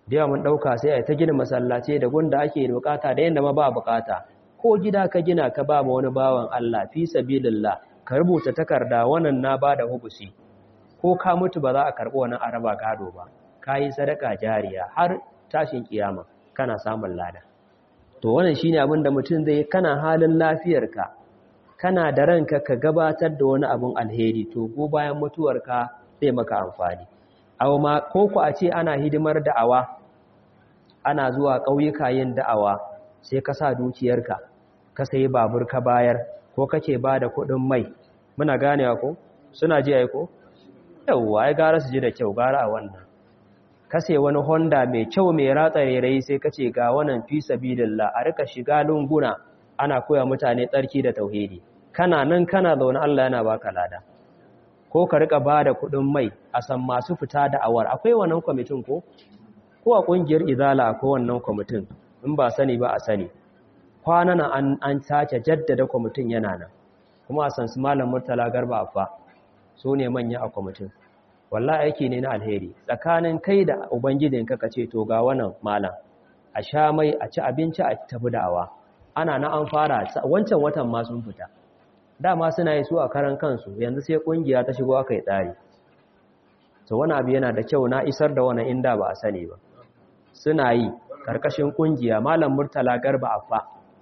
da yawa mun ɗauka sai a ta gina masallaci da gunda ake bukata da yadda ma ba bukata. Ko gida ka gina ka ba ma wani bawan Allah fi sabilillah, ka rubuta takarda wannan na ba da hubusi, ko ka mutu ba za a karɓi wani araba gado ba, ka yi sadaka jariya har tashin kiyama kana samun lada. To wannan shine abin da mutum zai, kana halin lafiyarka, kana da ranka ka gabatar da wani abin alheri, to go bayan mutuwarka zai maka amfani. Ma ko ku a ce ana hidimar da'awa, ana zuwa ƙauyuka yin da'awa, sai ka sa dukiyarka ka sayi babur ka bayar, ko kake ba da kuɗin mai, muna ganewa ko suna ji ai ko yawwa ai gara su ji da kyau, gara a wannan ka sai wani Honda mai kyau mai ratsa rairayi, sai ka ce ga wannan fi sabilillah, a rika shiga lunguna ana koya mutane tsarki da tauhidi, kana nan kana zaune Allah yana baka lada. Ko ka rika ba da kuɗin mai a san masu fita da awar, akwai wannan kwamitin ko a ƙungiyar izala akwai wannan kwamitin, in ba sani ba a sani. Kwanan an sace jaddada kwamitin yana nan, kuma a san su malam Murtala Garba Affa su ne manya a kwamitin. Wallahi aiki ne na alheri tsakanin kai da ubangijinka, ka ce to ga wannan malam a sha mai, a ci abinci, a tafi da'awa. Ana na an fara wancan watan ma sun fita, dama suna yi su a karan kansu, yanzu sai kungiya ta shigo aka yi tsari. To wani abu yana da kyau, na isar da wani inda ba a sani ba, suna yi karkashin kungiya. Malam Murtala Garba Affa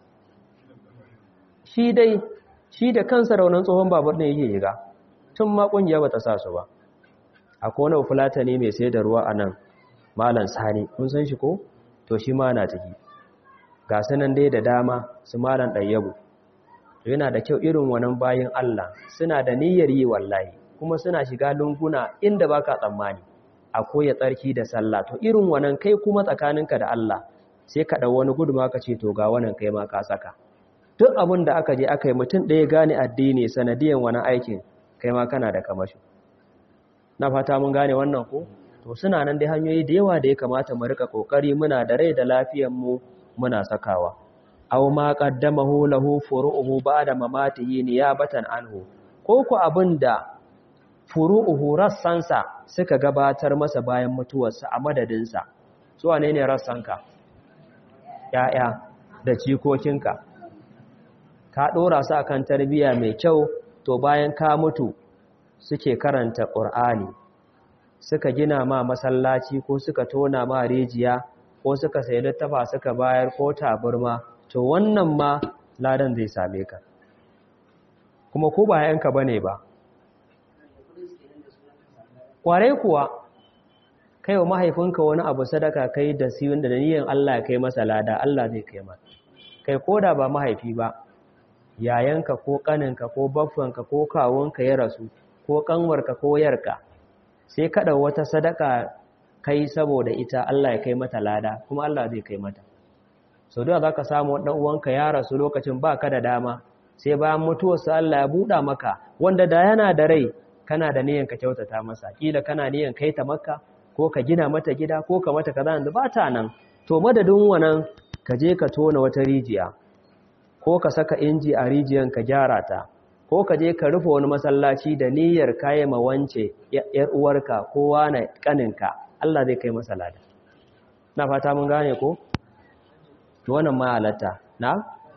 shi da kansa raunin tsohon babur ne yake shiga, tun ma kungiya ba ta sa su ba. Akwai wani fulatani mai sai da ruwa a nan, Malam Sani, kun san shi ko? To shi ma na tafi. Ga sunan dai da dama su Malam Ɗayyabu. To yana da kyau irin wannan bayin Allah suna da niyyar yi wallahi, kuma suna shiga lunguna inda baka tsammani, a koya tsarki da sallah. To irin wannan kai kuma tsakaninka da Allah sai ka dau wani guduma ka ce to ga wannan kai ma ka saka. Duk abin da aka je aka yi mutum ɗaya gane addini sanadiyan wani aikin, kai ma kana da kamashi. Na fata mun gane wannan ko? To suna nan dai hanyoyi da yawa da ya kamata mu rika kokari, muna da rai da lafiyar mu muna sakawa. Aw ma qaddamahu lahu furu'uhu ba'da mamatihi niyabatan anhu, ko ku abinda furu'uhu rassansa suka gabatar masa bayan mutuwarsa a madadinsa. Su wane ne rassanka? Ya'ya da jikokinka. Ka dora su akan tarbiyya mai kyau, to bayan ka mutu suke karanta Qur'ani, suka gina ma masallaci, ko suka tona ma rijiya, ko suka sayi littafa suka bayar, ko taburma, to wannan ma ladan zai same ka. Kuma ko ba yanka bane ba, kware kuwa kai wa mahaifinka wani abu sadaka kai da siyon da niyyar Allah ya kai masa lada, Allah zai kai masa. Kai koda ba mahaifi ba, yayanka ko kaninka ko baffanka ko kawunka ya rasu, ko kanwarka ko yarka, sai kada wata sadaka kai saboda ita, Allah ya kai mata lada, kuma Allah zai kai mata. Sau da za ka samu ɗan uwanka ya rasu lokacin ba ka da dama, sai bayan mutuwarsa Allah ya buɗa maka, wanda da yana da rai kana da niyan ka kyautata masa, kila kana niyan kai ta Makka, ko ka gina mata gida, ko ka mata kaza, yanzu ba ta nan. To madadin wannan ka je ka tona wata rijiya, ko ka saka inji a rijiyan ka gyara ta, ko ka je ka rufe wani masallaci da niyyar kayi ma wance yar uwarka ko wani kaninka, Allah zai kai masa lada. Na fata mun gane ko? To wannan ma halatta. Na?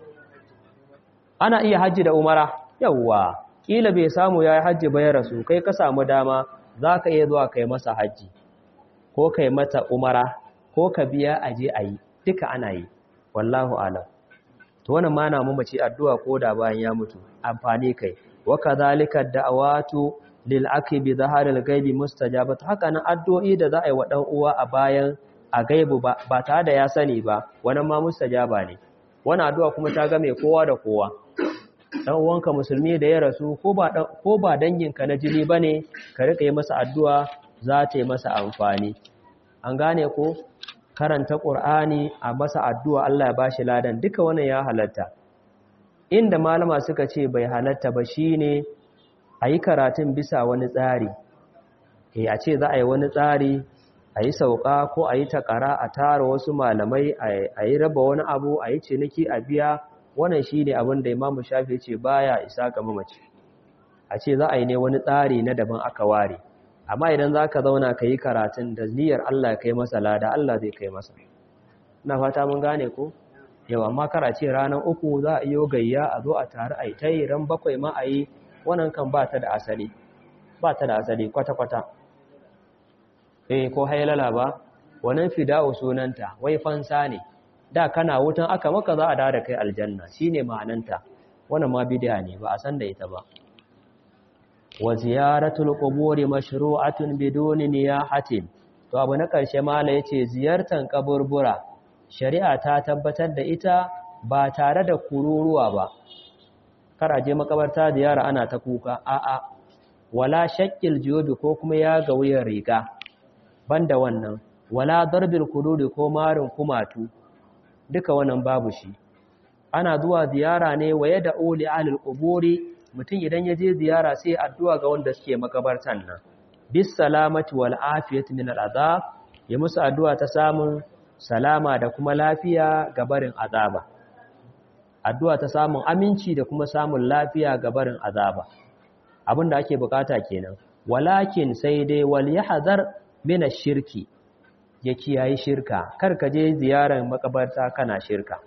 Ana iya hajji da umara. Yawwa, kila bai samu yayi hajji ba ya rasu, kai ka samu dama zaka iya zuwa kai masa hajji, ko kai mata umara, ko ka biya aje ayi, duka ana yi. Wallahu a'lam. To wannan ma na mamaci addu'a ko da bayan ya mutu, amfani kai. Wa kadhalika da'awatu lil akibi zaharil ghaibi mustajabat. Haka nan addu'o'i da za a yi wa dan uwa a bayan a gaibu ba tare da ya sani ba, wannan ma mustajaba ne. Wannan addu'a kuma ta ga mai kowa da kowa. Dan uwanka musulmi da ya rasu, ko ba danginka na jini bane, ka rika yi masa addu'a, za ta yi masa amfani. An gane ko? Karanta Qur'ani a masa addu'a Allah ya bashi ladan, duka wannan ya halatta. Inda malama suka ce bai halatta ba shine ayi karatun bisa wani tsari. A ce za a yi wani tsari, a yi sauka ko a yi takara, a tara wasu malamai, a yi raba wani abu, a yi ciniki a biya. Wannan shi ne abin da Imam Shafi ce baya isa ga mamaci. A ce za a yi ne wani tsari na daban aka ware. amma idan za ka zauna ka yi karatun da niyyar Allah ya kai masa lada Allah zai kai masa. Ina fata mun gane ko yau, amma karace ranar 3 za a iyo gayya a zo a tare a yi ta yi, ran 7 ma a yi, wannan kan ba ta da asali kwata-kwata. Ko hailala ba, wannan fida'u sunanta, wai fansa ne, da kana wutan aka maka za a dawo da kai aljanna, shine ma'ananta. Wannan ma bid'a ne, ba a san da ita ba. Wa ziyaratul quburi mashru'atun biduni niyahatin. To abu na karshe mala yace ziyartan kaburbura shari'a ta tabbatar da ita ba tare da kururuwa ba. Karaje makabarta ziyara ana ta kuka, a'a, wala shaqqil jubi ko kuma ya ga wuyan riga, banda wannan, wala darbil kududi ko marin kumatu, duka wannan babu shi. Ana zuwa ziyara ne waye da uli ahlul quburi, mutum idan ya je ziyara sai addu'a ga wanda suke makabartan nan, bis salamati wal afiyati min al azab, ya musu addu'a ta samun salama da kuma lafiya ga barin azaba, addu'a ta samun aminci da kuma samun lafiya ga barin azaba, abinda ake bukata kenan. Walakin sai dai wal yahzar min ash-shirki, ya kiyayi shirka, kar ka je ziyarar makabarta kana shirka.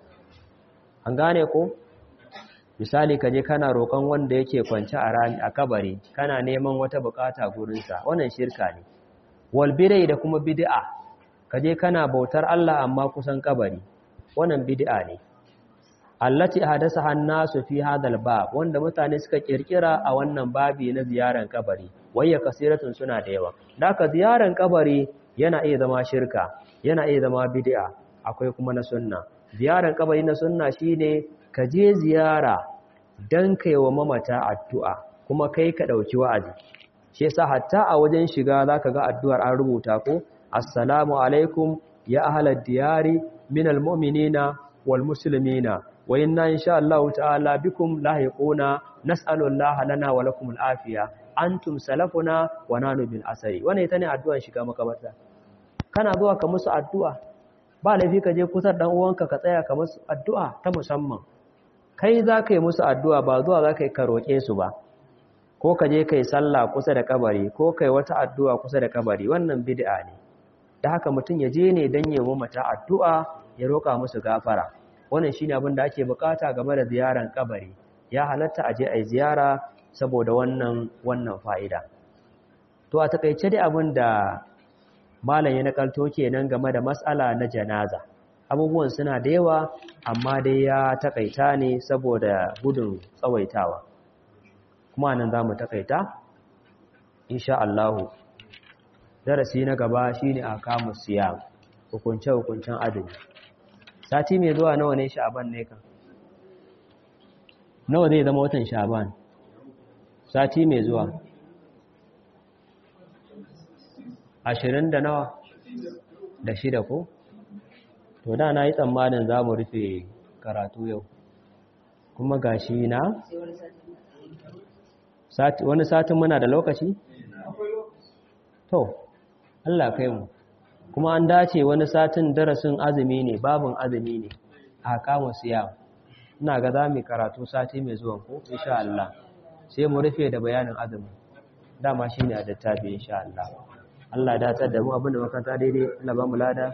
An gane ko? Misali ka je kana roƙon wanda yake kwance a rami a kabari, kana neman wata bukata gurinsa, wannan shirka ne. Wal bid'a da kuma bid'a, ka je kana bautar Allah amma kusan kabari, wannan bid'a ne. Allati hadasaha an-nasu fi hadal bab, wanda mutane suka kirkira a wannan babi na ziyaran kabari, wayya kasiratun suna da yawa. Daka ziyaran kabari yana iya zama shirka, yana iya zama bid'a, akwai kuma na sunna. Ziyaran kabari na sunna shine ka je ziyara dan kai wa mamata addu'a, kuma kai ka dauki wa'azi. Shi yasa hatta a wajen shiga zaka ga addu'ar an rubuta ko assalamu alaikum ya ahlad diyari minal mu'minina wal muslimina wa inna insha Allah ta'ala bikum lahiquna nas'alullaha lana wa lakumul afiya antum salafuna wa nanu bil asari. Wannan ita ne addu'ar shiga makabarta. Kana zuwa ka musu addu'a, ba laifi ka je kusa dan uwanka ka tsaya ka musu addu'a ta musamman. Kai za ka yi musu addu'a, ba zuwa za ka yi ka roƙe su ba, ko ka je ka yi sallah kusa da kabari, ko ka yi wata addu'a kusa da kabari, wannan bid'a ne. Da haka mutum ya je ne don yi mata addu'a, ya roƙa musu gafara. Wannan shi ne abin da ake bukata game da ziyaran kabari. Ya halatta a je a yi ziyara saboda wannan fa'ida. To a takaice dai abin da malam ya nakalto kenan game da matsala na janaza. Abubuwan suna da yawa, amma dai ya takaita ne saboda gudun tsawaitawa. Kuma nan za mu takaita, insha Allahu. Darasi na gaba shi ne a kamun siyam, hukunce-hukuncen azumi. Sati mai zuwa nawa ne sha'aban ne kan? Nawa zai zama watan sha'aban? Sati mai zuwa 20 da nawa? Da 6 ko? To da na yi tsammanin za mu rufe karatu yau, kuma ga shi na? Wani satin muna da lokaci? To, Allah kai mu. Kuma an dace wani satin darasin azumi ne, babin azumi ne, a kamun siyam. Ina ga za mu karatu sati mai zuwan ko, insha Allah. Sai mu rufe da bayanin azumi. Dama shi ne a dattafi, insha Allah. Allah ya datar da mu abinda makanta daidai, Allah ba mu lada.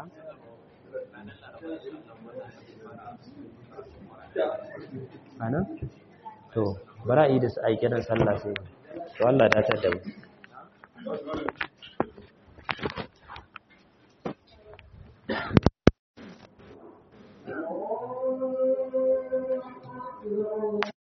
Ana? To, bara yi da su aiki dan sallah sai. To Allah ya datar da mu.